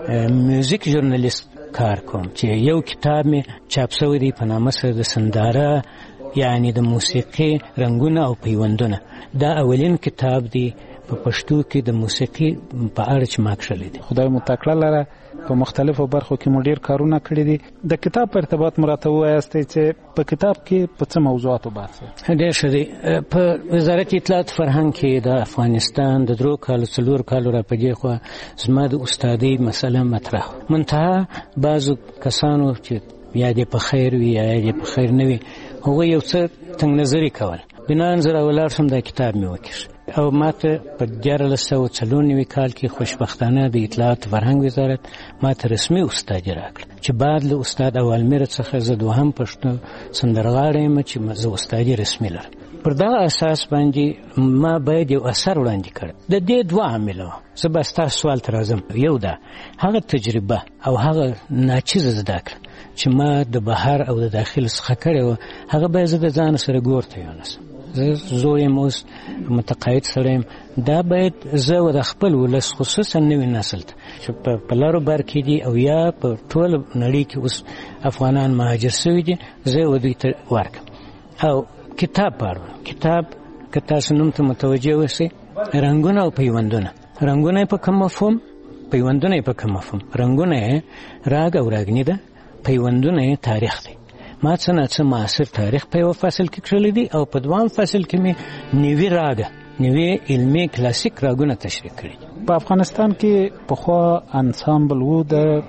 میوزیک ژورنالیست کار کوم چې یو کتاب مې چاپ شوی دی په نامه سره د سنداره، یعنی د موسیقي رنګونه او پیوندونه. دا اولین کتاب دی په پښتو کې د موسیقي په اړه چې ما کړلی دی. خدای مو تکړه لره، په مختلفو برخو کې مو ډېر کارونه کړي دي. د کتاب په ارتباط مو راته ووایاستئ چې په کتاب کې په څه موضوعاتو بحث دی؟ ډېر ښه دی. په وزارت اطلاعات فرهنګ کې د افغانستان د درو کالو څلور کالو را په دې خوا زما د استادۍ مسله مطرح منتها بعضو کسانو چې یا دې په خیر وي یا دې په خیر نه وي هغه یو څه تنګ نظري کول. بنان زه راولاړ شم دا کتاب مې وکیښ او ماته په دیارلس سوه څلور نوي کال کې خوشبختانه د اطلاعات فرهنګ وزارت ماته رسمي استادي راکړه چې بعد له استاد اولمیر څخه زه دوهم پښتو سندرغاړی یم چې زه استادي رسمي لرم. پر دغه اساس باندې ما باید یو اثر وړاندې کړم. د دې دوه عامله وه. زه به ستاسو سوال ته راځم. یو دا هغه تجربه او هغه ناچیزه زده کړه چې ما د بهر او د داخل څخه کړې وه، هغه باید زه د ځان سره ګور ته یونسم. زه زوی یم، اوس متقاعد سړی یم. دا باید زه و د خپل ولس خصوصا نوي نسل ته چې په لارو بر کې دي او یا په ټوله نړۍ کې اوس افغانان مهاجر سوي دي، زه و دوی ته ورکړم. او کتاب پاړو کتاب که تاسو نوم ته متوجه اوسئ، رنګونه او پیوندونه. رنګونه یې په کوم مفهوم، پیوندونه یې په کوم مفهوم. رنګونه یې راګ او راګني ده، پیوندونه یې تاریخ دی. ما څه نه څه معاصر تاریخ په یو فصل کې کړلی دی او په دوام فصل کې مې نوي راګه نوي علمي کلاسیک راګونه تشریح کړي. په افغانستان کې پخوا انسامبل وو د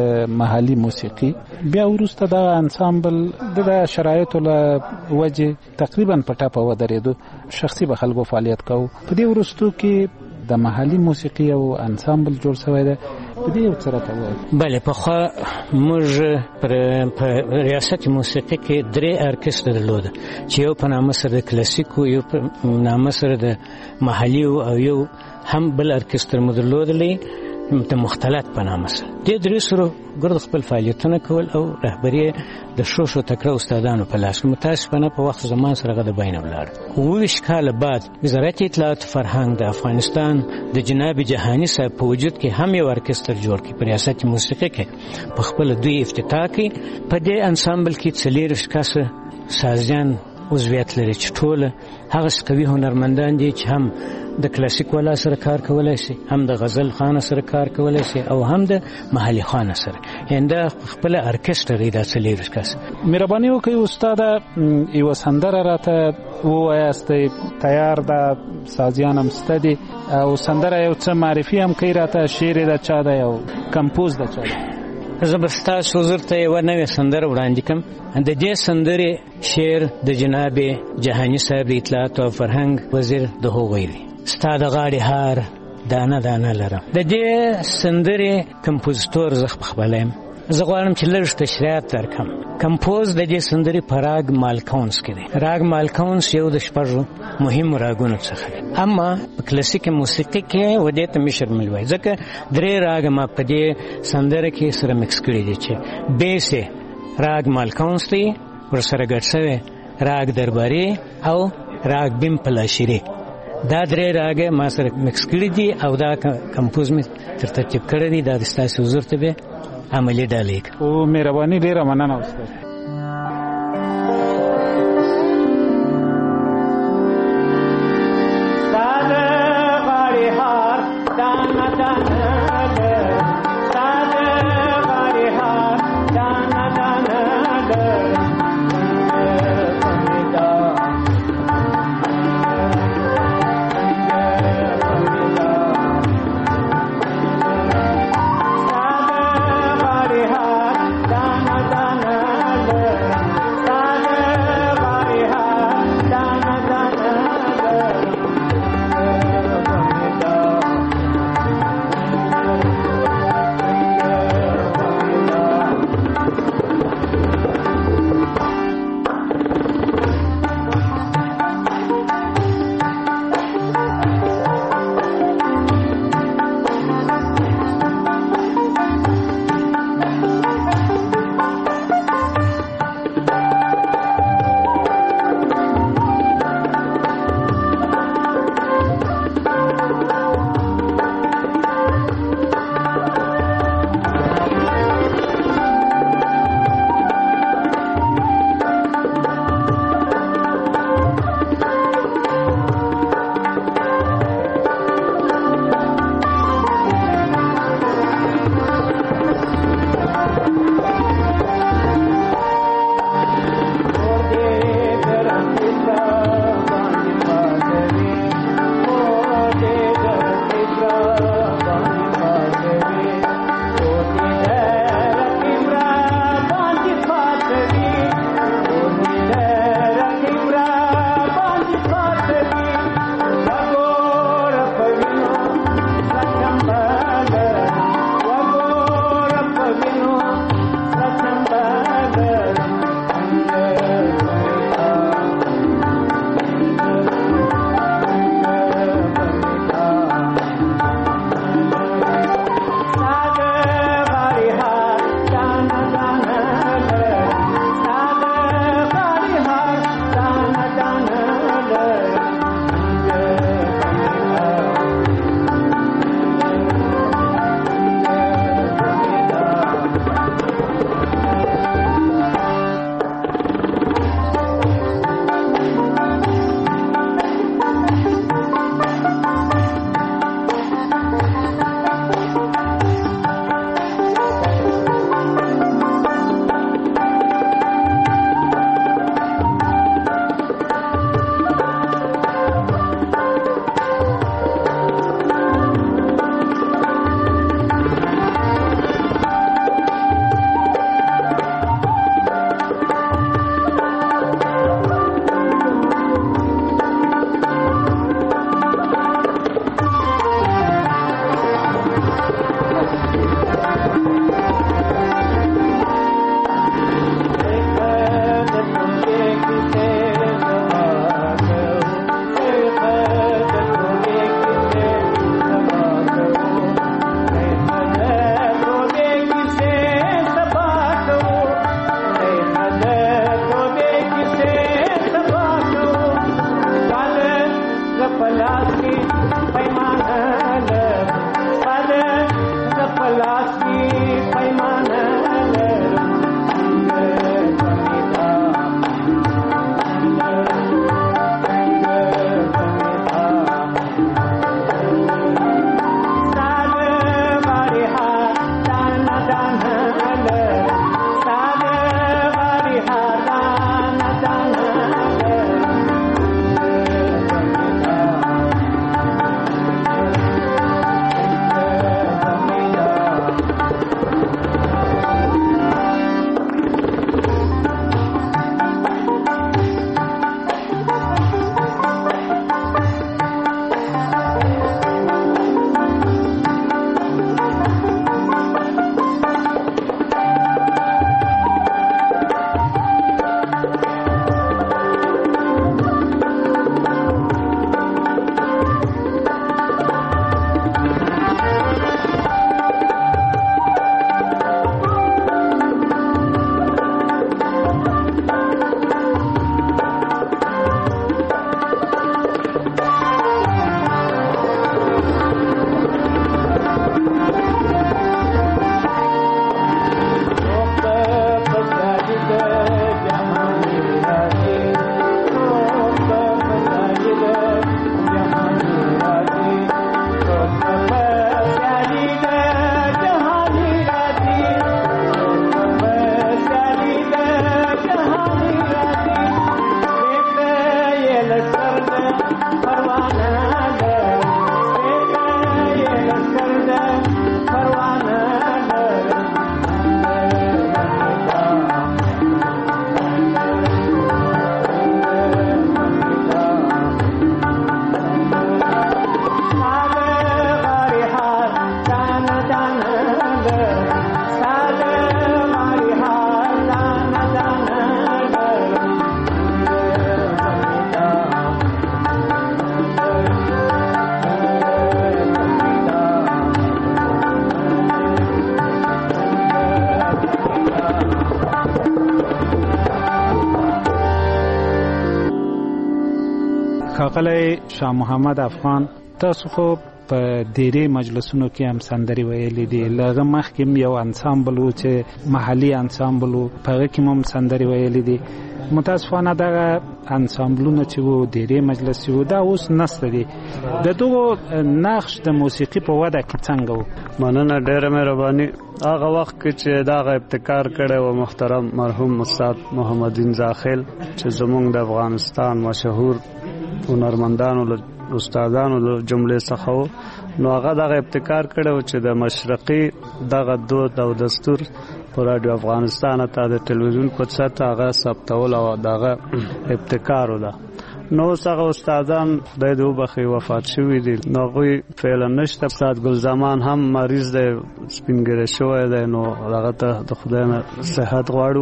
محلي موسیقي، بیا وروسته دا انسامبل د شرایطو له وجې تقریبا په ټاپه ودرېدو، شخصي به خلکو فعالیت کوو. په دې وروستو کې د محلي موسیقي او انسامبل جوړ شوی دی. په دې یو څه راته ووایئ. بله، پخوا موږ په ریاست موسیقي کې درې ارکستر درلوده چې یو په نامه سره د کلاسیکو، یو په نامه سره د محلي او یو هم بل ارکستر مو درلودلی د مختلط په نامه سره. دې درې سره ګرد خپل فعالیتونه کول او رهبري د ښو ښو تکړه استادانو په لاس. متاسفانه په وخت زمان سره هغه د بین ولاړ. اووه ویشت کاله بعد وزارت اطلاعات فرهنګ د افغانستان د جناب جهاني صاحب په وجود کې هم یو ارکستر جوړ کړي په ریاست موسیقي کې. په خپل دوی افتتاح کوي. په دې انسامبل کې څلېرویشت کسه سازیان عضویت لري چې ټول هغه قوي هنرمندان دي چې هم د کلاسیک والا سره کار کولای شي، هم د غزل خانه سره کار کولای شي او هم د محلي خانه سره. یعنې دا خپل ارکستر دی دا څلېرویشت کس. مهرباني وکړئ استاده، یوه سندره راته ووایاستئ. تیار ده، سازیان هم شته دي او سندره یو څه معرفي هم کوي راته. شعر یې د چا دی او کمپوز د چا دی؟ زه به ستاسو حضور ته یوه نوې سندره وړاندې کړم. د دې سندرې شعر د جناب جهاني صاحب د اطلاعات او فرهنګ وزیر د هغوی دی. ستا د غاړې هار دانه دانه لرم. د دې سندرې کمپوزیتور زه پخپله یم. زه غواړم چې لږ تشریحات درکړم. کمپوز د دې سندرې په راګ مالکونس کې دی. راګ مالکونس یو د شپږو مهمو راګونو څخه دی، اما په کلاسیک موسیقي کې و دې ته مشر مل وایي، ځکه درې راګ ما په دې سندره کې سره مکس کړي دي چې بیس یې راګ مالکونس دی، ورسره ګډ شوی راګ درباري او راګ بیم پلاشیری. دا درې راګ ما سره مکس کړي دي او دا کمپوز مې تر ترتیب کړی دی. دا د ستاسو حضور ته به عملي ډالۍ او مهرباني ډېره مننه استاد. ښاغلی شاه محمد افغان، تاسو خو په ډېرې مجلسونو کې هم سندرې ویلې دي. له هغه مخکې هم یو انسامبل و چې محلي انسامبل و، په هغه کې هم سندرې ویلې دي. متاسفانه دغه انسامبلونه چې وو ډېرې مجلسي وو، دا اوس نسته دي. د دغو نقش د موسیقي په وده کې څنګه و؟ مننه، ډېره مهرباني. هغه وخت کې چې دغه ابتکار کړی و محترم مرحوم استاد محمد زاخیل چې زموږ د افغانستان مشهور هنرمندانو له استادانو له جملې څخه و، نو هغه دغه ابتکار کړی و چې د مشرقي دغه دود او دستور په رادیو افغانستان ته د ټلویزیون په سطح هغه ثبتول او دغه ابتکار و ده. نو هغه استادان خدای دې وبخښي وفات شوي دي، نو هغوی فعلا نشته. استاد ګلزمان هم مریض دی، سپینګیری شوی دی، نو هغه ته د خدای نه صحت غواړو.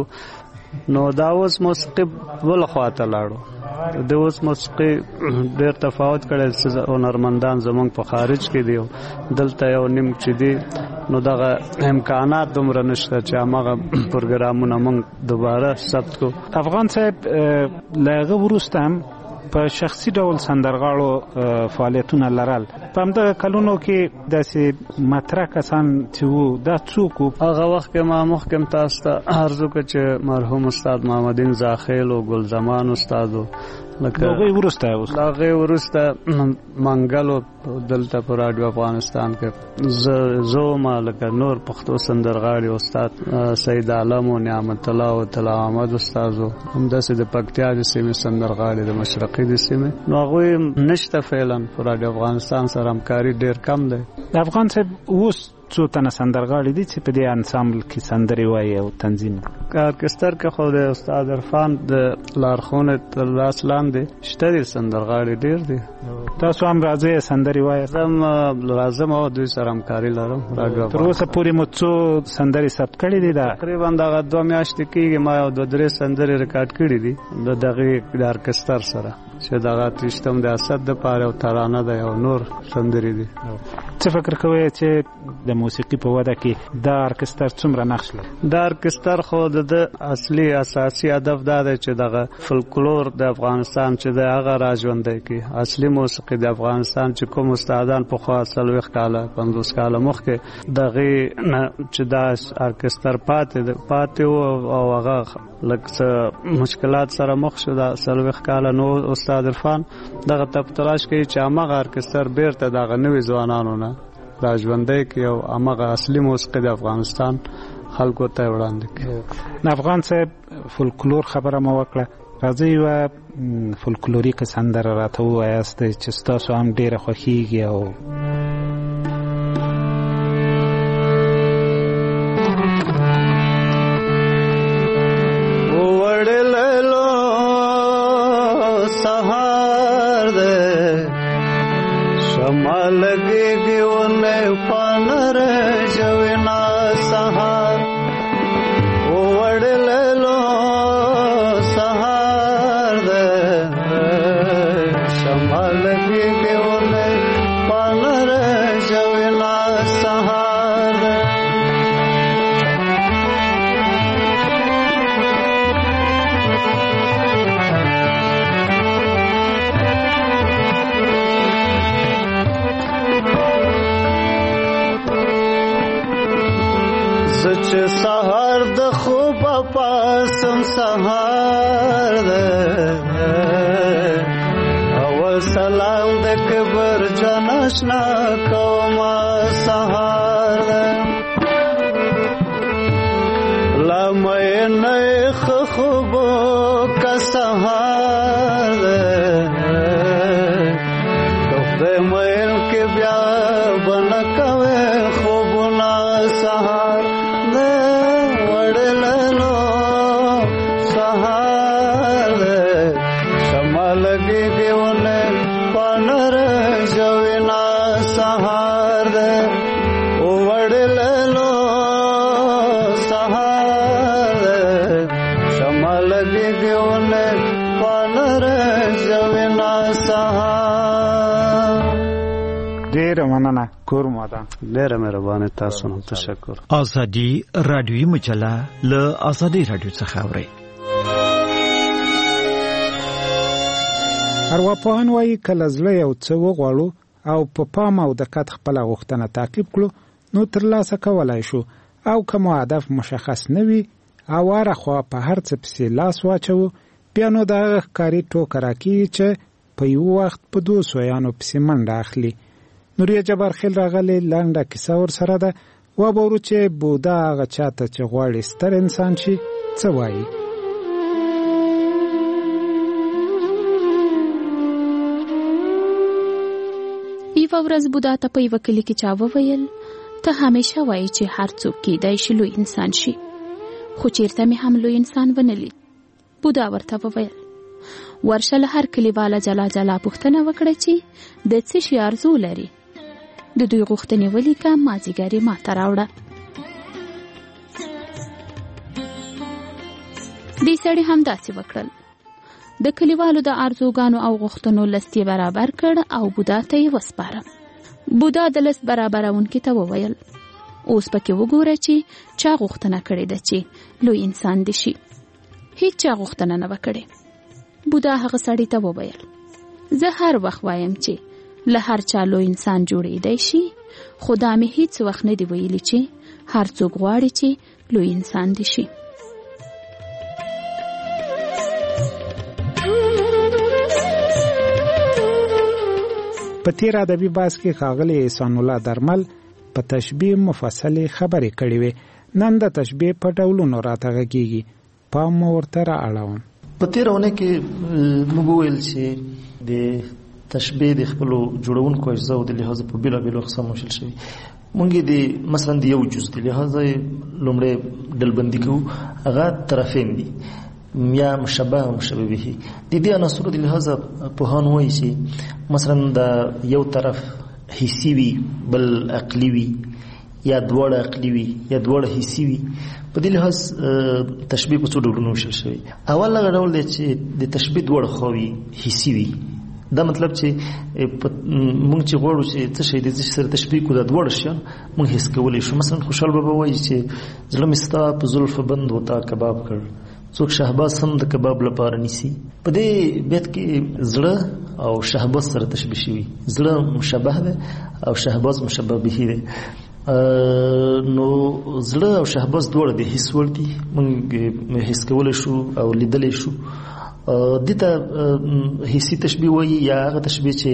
نو دا اوس موسیقي بله خواته لاړو. د اوس موسیقي ډېر تفاوت کړی چې هنرمندان زموږ په خارج کې دی، دلته یو نیم چې دی، نو دغه امکانات دومره نشته چې هماغه پروګرامونه موږ دوباره ثبت کړو. افغان صاحب له هغه وروسته هم په شخصي ډول سندرغاړو فعالیتونه لرل. په همدغه کلونو کې داسې مطرح کسان چې وو، دا څوک وو؟ هغه وخت کې ما مخکې تاسو ته عرض وکړ چې مرحوم استاد محمد زاخیل او ګلزمان استاد و، لکه هغوی وروسته هغوی وروسته منګلو دلته په رادیو افغانستان کې زه ما لکه نور پښتو سندرغاړي استاد سید عالم او نعمت الله او طلا احمد استاد و، همداسې د پکتیا د سیمې سندرغاړي د مشرقي د سیمې، نو هغوی نشته فعلا په رادیو افغانستان سره همکاري ډېر کم دی. د افغان صاحب اوس څو تنه سندرغاړي دي چې په دې انسامبل کې سندرې وایي او تنظیم؟ ارکستر کې خو د استاد عرفان د لارښوونې تر لاس لاندې شته دي سندرغاړي ډېر دي. تاسو هم راځئ سندرې وایي؟ زه هم راځم او دوی سره همکاري لرم. تر اوسه پورې مو څو سندرې ثبت کړي دي؟ تقریبا دغه دوه میاشتې کېږي ما یو دوه درې سندرې ریکارډ کړي دي د دغې د ارکستر سره، چې دغه تشتم د اسد د پاره او ترانه ده او نور سندرې دي. څه فکر کوئ چې د موسیقي په وده کې دا ارکستر څومره نقش لري؟ دا ارکستر خو د اصلي اساسي هدف دا دی چې دغه فولکلور د افغانستان چې د هغه را ژوندی کړي. اصلي موسیقي د افغانستان چې کوم استادان پخوا څلوېښت کاله پنځوس کاله مخکې دغې نه چې دا ارکستر پاتې پاتې و او هغه لږ څه مشکلات سره مخ شو دا څلوېښت کاله، نو استاد عرفان دغه ته تلاش کوي چې هماغه ارکستر بیرته دغه نوي ځوانانو نه را ژوندی کړي او هماغه اصلي موسیقي د افغانستان خلکو ته وړاندې کړي. افغان صاحب فولکلور خبره مو وکړه، راځئ یوه فولکلوریکه سندره راته ووایاست چې ستاسو هم ډېره خوښیږي او ډېره مهرباني. تاسو هم تشکر. ازادي رادیوي مجله له ازادي رادیو څخه اورئ. ارواپوهان وایي کله زړه یو څه وغواړو او په پام او دقت خپله غوښتنه تعقیب کړو نو ترلاسه کولی شو، او که مو هدف مشخص نه وي او هره خوا په هر څه پسې لاس واچوو بیا نو د هغه ښکاري ټوکه راکېږي چې په یو وخت په دوو سویانو پسې منډه اخلي. نوریه جبارخیل راغلې لنډه کیسه ورسره ده. وبورو چې بودا هغه چاته چې غواړي ستر انسان شي څه وایي. یوه ورځ بودا ته په یوه کلي کې چا وویل ته همیشه وایي چې هر څوک کیدای شي لوی انسان شي، خو چیرته مې هم لوی انسان ونه لید. بودا ورته وویل ورشه له هر کلیواله جلا جلا پوښتنه وکړه چې د څه شي آرزو لري، د دوی غوښتنې ولیکه، مازدیګر یې ماته راوړه. دې سړي همداسې وکړل. د کلیوالو د آرزوګانو او غوښتنو لست یې برابر کړ او بودا ته یې وسپاره. بودا د لست برابرونکي ته وویل اوس پکې وګوره چې چا غوښتنه کړې ده چې لوی انسان دې شي. هیڅ چا غوښتنه نه وکړې. بودا هغه سړي ته وویل زه هر وخت وایم چې له هر چا لوی انسان جوړېدای شي، خو دا مې هیڅ وخت نه دی ویلي چې هر څوک غواړي چې لوی انسان دې شي. په تیر ادبي بحث کې ښاغلي احسان الله درمل په تشبیه مفصلې خبرې کړې وې. نن د تشبیه په ډولونو راته غږېږي، پام مو ورته رااړوم. په تېره اونۍ کې موږ وویل چې د تشبیه د خپلو جوړونکو اجزاو د لحاظه په بېلابېلو اقسامو ویشل شوي. موږ یې د مثلا د یو جز د لحاظه لومړی ډلبندي کوو، هغه طرفین دي یا مشبه او مشبه به. د دې عناصرو د لحاظه پوهان وایي چې مثلا د یو طرف حسي وي بل عقلي وي یا دواړه عقلي وي یا دواړه حسي وي. په دې لحاظ تشبیه په څو ډولونو ویشل شوی. اول هغه ډول دی چې د تشبیه دواړه خواوې حسي وي. دا مطلب چې موږ چې غواړو چې څه شی د څه سره تشبیه کړو دا دواړه شیان موږ حس کولی شو. مثلا خوشحال بابا وایي چې زړه مې ستا په زلفو بند و تا کباب کړ، څوک شهباز هم د کباب لپاره نیسي. په دې بیت کې زړه او شهباز سره تشبیه شوي. زړه مشبه ده او شهباز مشبه به دی. نو زړه او شهباز دواړه د حس وړ دي، موږ حس کولی شو او لیدلی شو. دې ته حسي تشبیه وایي یا هغه تشبیه چې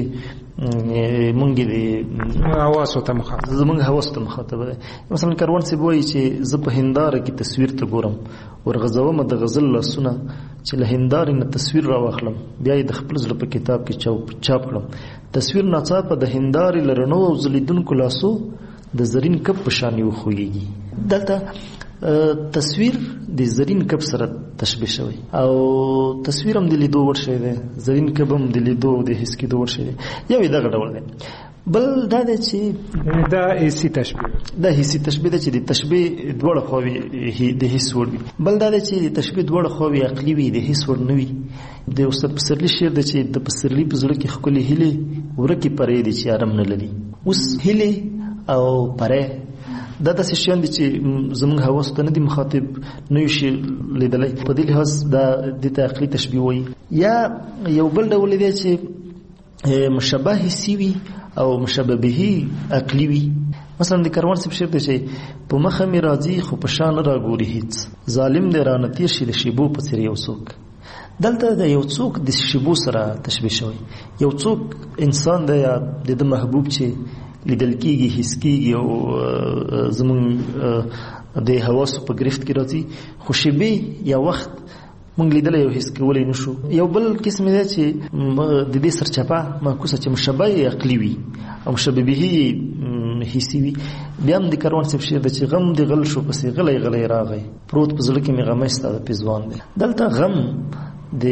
موږ د حواسو ته مخاطب زموږ حواسو ته مخاطبه ده. مثلا کاروان صاحب وایي چې زه په هنداره کې تصویر ته ګورم، ورغځوم د غزل لاسونه چې له هندارې نه تصویر راواخلم، بیا یې د خپل زړه په کتاب کې چاپ کړم. تصویر ناڅاپه د هندارې له رڼو او ځلېدونکو لاسو د زرین کب په شانې وښویېږي. دلته تصویر د زرین کب سره تشبیه شوی او تصویر هم د لیدو وړ شی دی، زرین کب هم د لیدو د حس کېدو وړ شی دی. یو یې دغه ډول دی. بل دا دی چې دا حسي تشبیه دا حسي تشبیه ده چې د تشبیه دواړه خواوې د حس وړ وي. بل دا دی چې د تشبیه دواړه خواوې عقلي وي، د حس وړ نه وي. د استاد پسرلي شعر دی چې د پسرلي په زړه کې ښکلې هیلې ورکې پرې دي چې آرام نه لري. اوس هیلې او پرې دا داسې شیان دي چې زموږ حواسو ته نه دي مخاطب، نه یو شي لیدلی. په دې لحاظ دا دې ته عقلي تشبیه وایي. یا یو بل ډول دی چې مشبه حسي وي او مشبه به عقلي وي. مثلا د کاروان صاحب شعر دی چې په مخه مې راځي خو په شا نه راګوري هیڅ، ظالم دی رانه تېر شي د شیبو په څېر یو څوک. دلته د یو څوک د شیبو سره تشبیه شوی. یو څوک انسان دی یا د ده محبوب چې لیدل کېږي، حس کېږي او زموږ د حواسو په گرفت کې راځي، خو شیبې یا وخت موږ لیدلی او حس کولی نه شو. یو بل قسم دی چې د دې سرچپه معکوسه چې مشبه یې عقلي وي او مشبه به یې حسي وي. بیا هم د کاروان صاحب شعر دی چې غم د غل شو پسې غلی غلی راغی، پروت په زړه کې مې غمی ستا د پېزوان دی. دلته غم د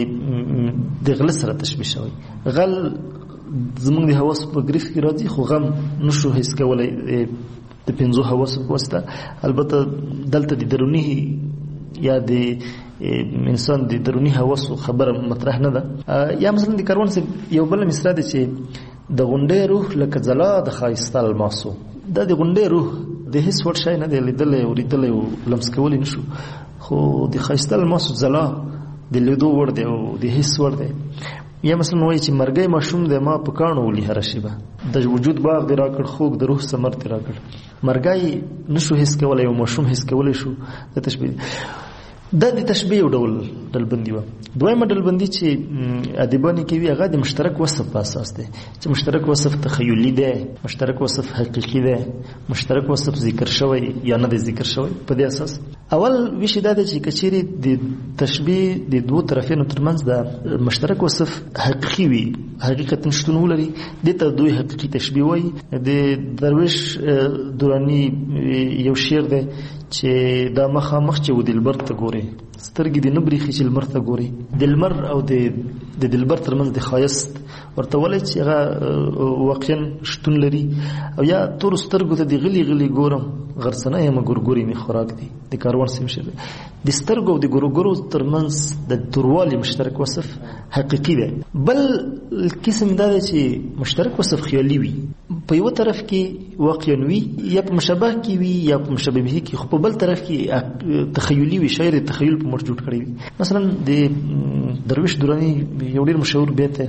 د غله سره تشبیه شوی. غل زموږ د حواسو په گرفت کې راځي خو غم نشو حس کولی د پنځو حواسو په واسطه. البته دلته د دروني یا د انسان د دروني حواسو خبره مطرح نه ده. یا مثلا د کاروان صاحب یو بل مصرع دی چې د غونډې روح لکه ځلا د ښایسته الماسو. دا د غونډې روح د هیڅ وړ شی نه دی، لیدلی اورېدلی او لمس کولی نشو، خو د ښایسته الماسو ځلا د لیدو وړ دی او د حس وړ دی. یا مثلا وایي چې مرګي ماشوم د ما په کانو ولي هر شیبه د وجود باغ دی راکړ خوګ د روح ثمر دی راکړ مرګي نشو هیڅ کولای او ماشوم هیڅ کولای شو د تشبیه دا د تشبیه یو ډول ډلبندي و. دویمه ډلبندي چې ادیبان کوي هغه د مشترک وصف په اساس دی چې مشترک وصف تخیلی دی، مشترک وصف حقیقي دی، مشترک وصف ذکر شوی یا نه دی ذکر شوی. په دې اساس اول ویش دا دی چې کچيري د تشبیه د دوه طرفینو ترمنځ د مشترک وصف حقیقي وي، حقیقت نشته ولري، د ته دوی حقیقي تشبیه وي. د درویش دورانی یو شعر دی چې دا مخامخ چې و دلبر ته ګوري سترګې د نبري خې چې لمر ته ګوري، دلمر او د دلبر ترمنځ د ښایست ورته ولې چې هغه واقعا شتون لري. او یا تور سترګو ته د غلي غلي ګورم غرڅنه یم ګورګوري می خوراک دی د کاروان سیم شه د سترګو او د ګورګورو ترمنځ د توروالي مشترک وصف حقيقي دی. بل قسم دا دی چې مشترک وصف خیالي وي، په یو طرف کې واقعا وي یا په مشابه کې وي یا په مشابه به کې، خو په بل طرف کې تخیلي وي، شاعر تخیل په مټ جوړ کړی وي. مثلا د درویش دورانی یو ډیر مشهور بیت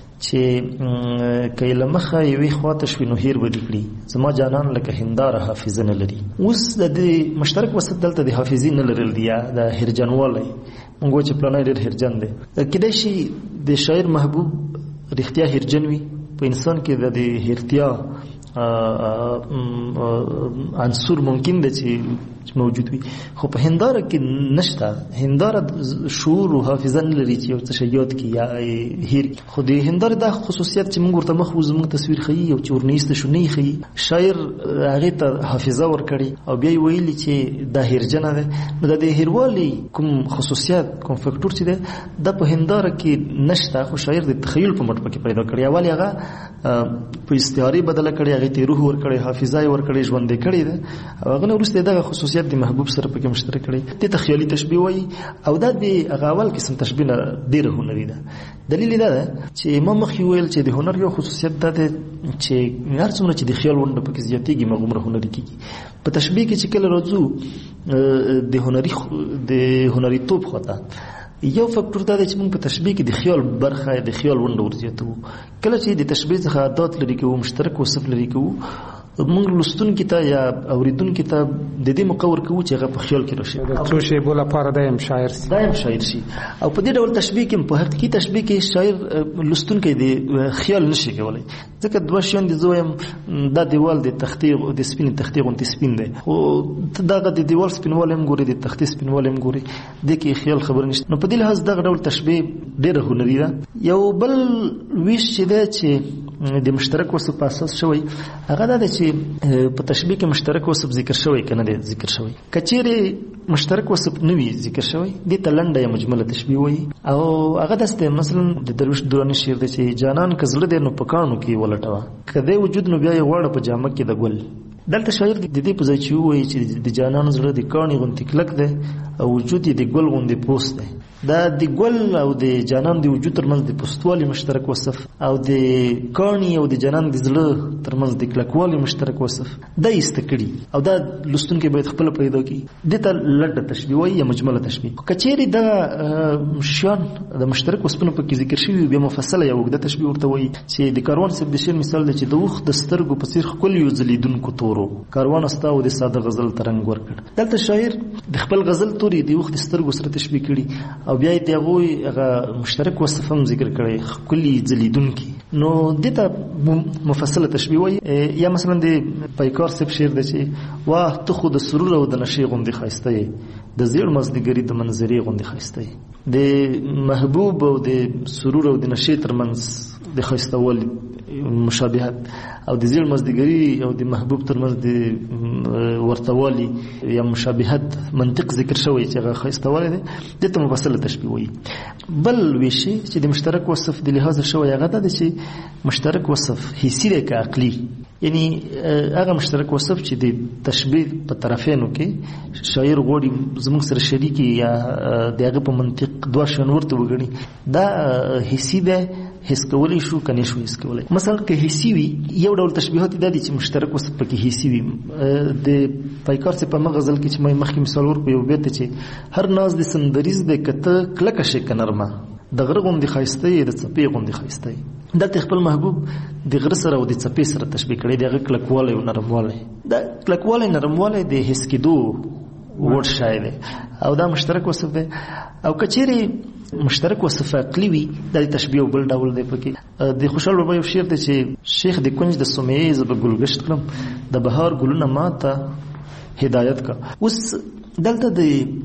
چې کله مخه یوې خواته شوي نو هیر به کړي زما جانان لکه هنداره حافظه نه لري. اوس د مشترک وسط دلته د حافظي نه لرل دی یا د هرجنوالی موږ چې پلانای ډېر هرجن دی. کېدای شي د شاعر محبوب رښتیا هرجن وي، په انسان کې د هرتیا عنصر ممکن دی چې موجود وي، خو په هنداره کې نشته. هنداره شعور او حافظه نه لري چې یو څه یاد کی یا هیر. خو د هنداره د خصوصیت چې موږ ورته مخ وزمو تصویر خي او چې ورنيست شو نه خي، شاعر هغه ته حافظه ور کړی او بیا ویلي چې د هیرجنه ده. نو د هیروالي کوم خصوصیت کوم فاکټور چې ده د په هنداره کې نشته، خو شاعر د تخیل په مټ پکې پیدا کړی. اولی هغه په استعاری بدله کړی، هغه ته روح ور کړی، حافظه ور کړی، ژوند کړی ده. او هغه وروسته دغه خصوصیت د محبوب سره پکې مشترک کړي. د تخیلي تشبیه وایي او دا د هغه اول قسم تشبیه نه ډېر هنري ده. دلیل دا ده چې امام مخکې ویل چې د هنر یو خصوصیت دا ده چې هر څومره چې د خیال ونډه پکې زیاتېږي مغمره هنري کېږي. په تشبیه کې چې کله راځو د هنري د هنري توپ خواته یو فاکټور دا دی چې موږ په تشبیه کې د خیال برخه د خیال ونډه ورزیاتوو. کله چې د تشبیه څخه عادات لري کوو، مشترک وصف لري کوو، موږ لوستونکي ته یا اوریدونکي ته د دې مقور کوو چې هغه په خیال کې راشي، د څو شیبو لپاره دایم شاعر شي دایم شاعر شي. او په دې ډول تشبیه کې په حقیقي تشبیه کې شاعر لوستونکی د خیال نشي کولی، ځکه دوه شیان دي. زویم دا دیوال د تختې او د سپین تختې غونډې سپین دی، خو دغه د دیوال سپینوالی هم ګوري، د تختې سپینوالی هم ګوري، د کې خیال خبر نشته. نو په دې لحاظ دغه ډول تشبیه ډېره هنري ده. یو بل ویش چې دی چې د مشترک وصف په اساس شوی هغه دا دی چې په تشبیه کې مشترک وصف ذکر شوی کنه دی ذکر شوی. کچېره مشترک وصف نه وي ذکر شوی د تلنده یا مجمله تشبیه وایي. او هغه دسته مثلا د درویش دورانی شعر دی چې جانان کزړه دی نو پکانو کې ولټوا کده وجود نو بیا یې غواړه په جامه کې د ګل. دلته شاعر د دې په ځای چې وایي چې د جانان زړه د کانی غونډې کلک دی او وجود یې د ګل غونډې پوست دی. دا د ګل او د جانان د وجود ترمنځ د پوستوالي مشترک وصف او د کانی او د جانان د زړه ترمنځ د کلکوالي مشترک وصف دا ایسته کړي. او دا لوستونکي باید خپل پیدا کړي. دته لړ تشبیه وایي یا مجمله تشبیه. کچېری دا شیان د مشترک وصفونو په کې ذکر شوی بیا مفصله یا وګړه تشبیه ورته وایي چې د کاروان سب د شعر مثال دی چې د وخت د سترګو په څیر خپل یو ځلیدونکو تورو کاروان استا او د ساده غزل ترنګ ورکړ. دلته شاعر د خپل غزل توري د وخت د سترګو سره تشبیه کړي او بیا یې هغه هغه مشترک وصف هم ذکر کړي کلی ځلیدونکي. نو دته مفصله تشبیه وایي. یا مثلا د پیکار سب شعر دی چې واه ته خو د سرور او د نشي غوندې ښایسته یې، د زیړ مازدیګري د منظرې غوندې ښایسته یې. د محبوب او د سرور او د نشي ترمنځ د ښایسته والي مشابهت او د زیړ مازدیګري او د محبوب ترمنځ د ورتوالي یا مشابهت منطق ذکر شوی چې هغه ښایسته والی دی. دته مفصله تشبیه وایي. بل ویشي چې د مشترک وصف د لحاظ شوی هغه دا دی چې مشترک وصف حسي دی که عقلي، یعنی هغه مشترک وصف چې د تشبیه په طرفینو کې شاعر غواړي زموږ سره شریکي یا د هغه په منطق دوه شیان ورته وګڼي، دا حسي دی، حس کولی شو کني شو حس کولی. مثلا که حسي وي یو ډول تشبیهات د دې چې مشترک وصف پکې حسي وي. د پایکار څخه په مغزل کې چې مې مخکې مثال ورکړ یو بیت چې هر ناز د سندریز د کته کلک شي کنرما د غره غوندې ښایسته یې د څپې غوندې ښایسته یې. دلته خپل محبوب د غره سره او د څپې سره تشبیه کړی دی. هغه کلکوالی او نرموالی، دا کلکوالی نرموالی د حس کېدو وړ شی دی او دا مشترک وصف دی. او که چیرې مشترک وصف عقلي وي دا د تشبیه بل ډول دی. پکې د خوشحال بابا یو شعر دی چې شیخ د کنج د سمیې زه به ګلګشت کړم، د بهار ګلونه ما ته هدایت کا. اوس دلته د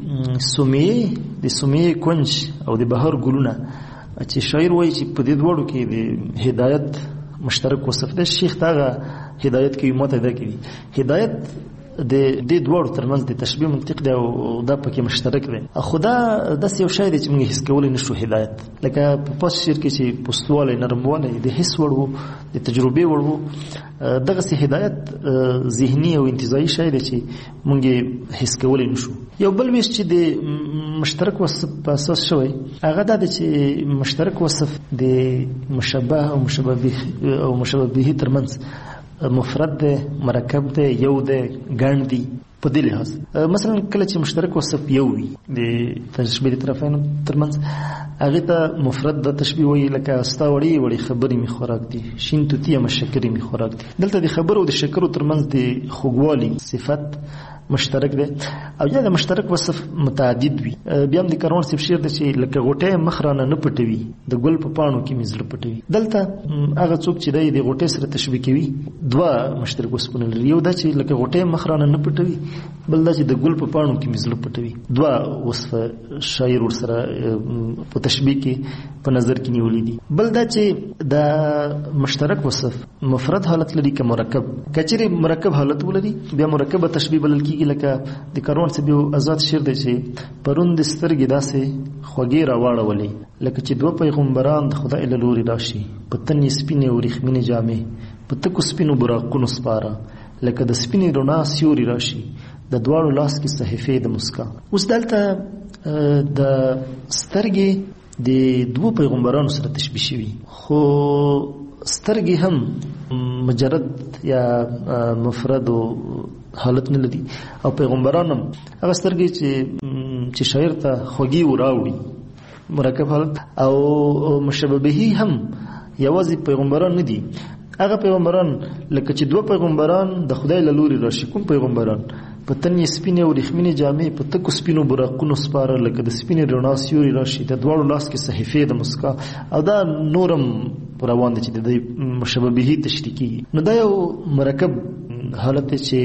سمیې د سمیې کنج او د بهار ګلونه چې شاعر وایي چې په دې دواړو کې د هدایت مشترک وصف دی. شیخ تاغه هدایت کوي، ماته دا کوي هدایت د دې دواړو ترمنځ د تشبیه منطق دی او دا پکې مشترک دی. خو دا داسې یو شی دی چې موږ حس کولی نشو هدایت. لکه په پاس شعر کې چې پستوالی نرموالی د حس وړ و، د تجربې وړ و، دغسې هدایت ذهني او انتزاعي شی دی چې موږ حس کولی نشو. یو بل ویش چې د مشترک وصف په اساس شوی هغه دا دی چې مشترک وصف د مشبه او مشبه به او مشبه به ترمنځ مفرد دی، مرکب دی، یو دی، ګڼ دی. په دې لحاظ مثلا کله چې مشترک وصف یو وي د تشبیه د طرفینو ترمنځ، هغې ته مفرد د تشبیه وایي. لکه ستا وړې وړې خبرې مې خوراک دي، شین توتي یم شکرې مې خوراک دي. دلته د خبرو او د شکرو ترمنځ د خوږوالي صفت مشترک دی. او یا د مشترک وصف متعدد وي. بیا هم د کاروان صاحب شعر دی چې لکه غوټۍ مخ رانه نه پټوي، د ګل په پاڼو کې مې زړه پټوي. دلته هغه څوک چې دی د غوټۍ سره تشبیه کوي دوه مشترک وصفونه لري. یو دا چې لکه غوټۍ مخ رانه نه پټوي، بل دا چې د ګل په پاڼو کې مې زړه پټوي. دوه وصفه شاعر ورسره په تشبیه کې په نظر کې نیولي دي. بل دا چې د مشترک وصف مفرد حالت لري که مرکب. که چیرې مرکب حالت ولري بیا مرکبه تشبیه بلل کېږي. لکه د کاروان صاحب یو آزاد شعر دی چې پرون د سترګې داسې خوږې راواړولې لکه چې دوه پیغمبران د خدای له لورې راشي، په تن یې سپینې وریښمینې جامې په تکو سپینو براقونو سپاره، لکه د سپینې رڼا سیوري راشي د دواړو لاس کې صحیفې د مسکا. اوس دلته د سترګې د دوه پیغمبرانو سره تشبیه شوي، خو سترګې هم مجرد یا مفرد حالت نه لري او پیغمبران هم هغه سترګې چې چې شاعر ته خوږي وراوړي مرکب حالت. او مشبه به هم یوازې پیغمبران نه دي، هغه پیغمبران لکه چې دوه پیغمبران د خدای له لوري راشي. کوم پیغمبران؟ په تن یې سپینې او وریښمینې جامې په تکو سپینو براقونو سپاره، لکه د سپینې رڼا سیوري راشي د دواړو لاس کې صحیفې د مسکا. او دا نورم روان دي چې د مشبه به تشریح کیږي. نو دا یو مرکب حالت چې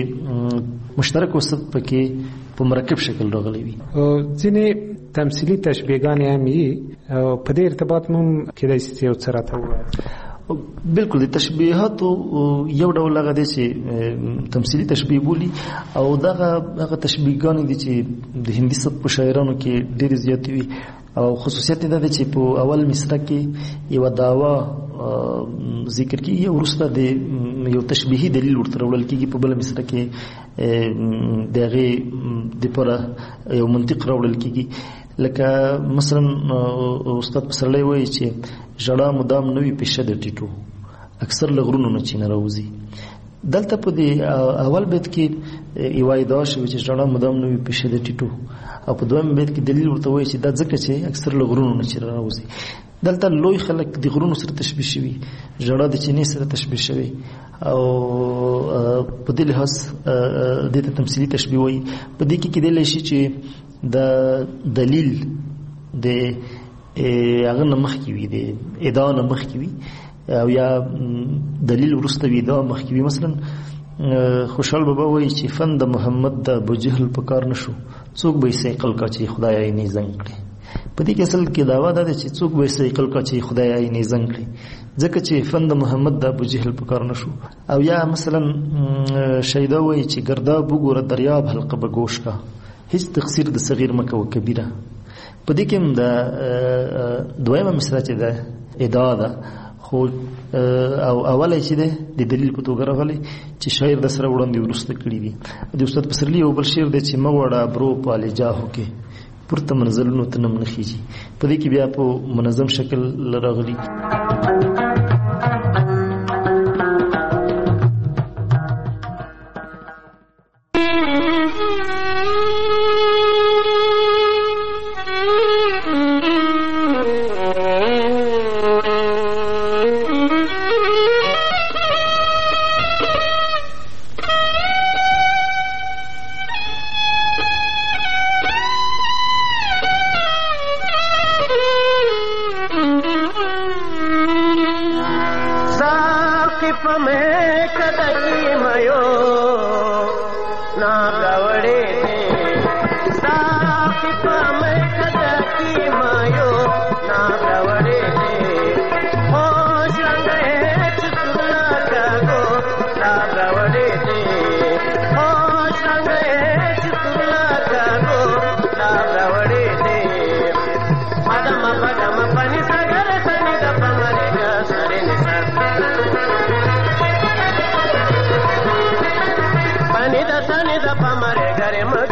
مشترک وصف پکې په مرکب شکل راغلی وي. ځینې تمثیلي تشبیهګانې هم وي او په دې ارتباط مو کېدای شي یو څه راته ووایئ. بالکل د تشبیهاتو یو ډول هغه دی چې تمثیلي تشبیه بولي او دغه هغه تشبیهګانې دي چې د هندي سبک په شاعرانو کې ډېرې زیاتې وي او خصوصیت دا دی چې په اول مصره کې یو دعوا ذکر کیږي او وروسته د یو تشبیهي دلیل ورته راوړل کیږي، په بل مصره کې د هغې دپاره یو منطق راوړل کیږي. لکه مثلا استاد پسرلی وایي چې ژړا مدام نوي پیشه د ټیټو اکثر له غرونو نه چې نه راوځي. دلته په دې اول بیت کې یوه ادعا شوې چې ژړا مدام نوي پیشه د ټیټو، او په دویم بیت کې دلیل ورته وایي چې دا ځکه چې اکثر له غرونو نه چې راوځي. دلته لوی خلک د غرونو سره تشبیه شوي، ژړا د چینې سره تشبیه شوي او په دې لحاظ دې ته تمثیلي تشبیه وایي. په دې کې کېدلی شي چې د دلیل د هغه نه مخکې وي، د ادعا نه مخکې وي، او یا دلیل وروسته وي ادعا مخکې وي. مثلا خوشحال بابا وایي چې فن د محمد د ابوجهل په کار نه شو، څوک به یې سیقل کا چې خدای عینې زنګ کړي. په دې کې اصل کې دعوا ده چې څوک به یې سیقل کا چې خدای عینې زنګ کړي، ځکه چې فن د محمد د ابوجهل په کار نه شو. او یا مثلا شیدا وایي چې ګرداب وګوره دریاب حلقه به گوش کا، هیڅ تقصیر د صغیر مکه و کبیره. په دې کې هم د دویمه مصره چې ده ادعا ده، خو او اوله چې ده د دلیل په توګه راغلی چې شاعر د سره وړاندې وروسته کړي دي. د استاد پسرلي یو بل شعر دی چې مغوړه برو پالې جاهو کې پورته منزلونو ته نم نه خیږي. په دې کې بیا په منظم شکل راغلي. ګرانې د پمرې ګرې مګ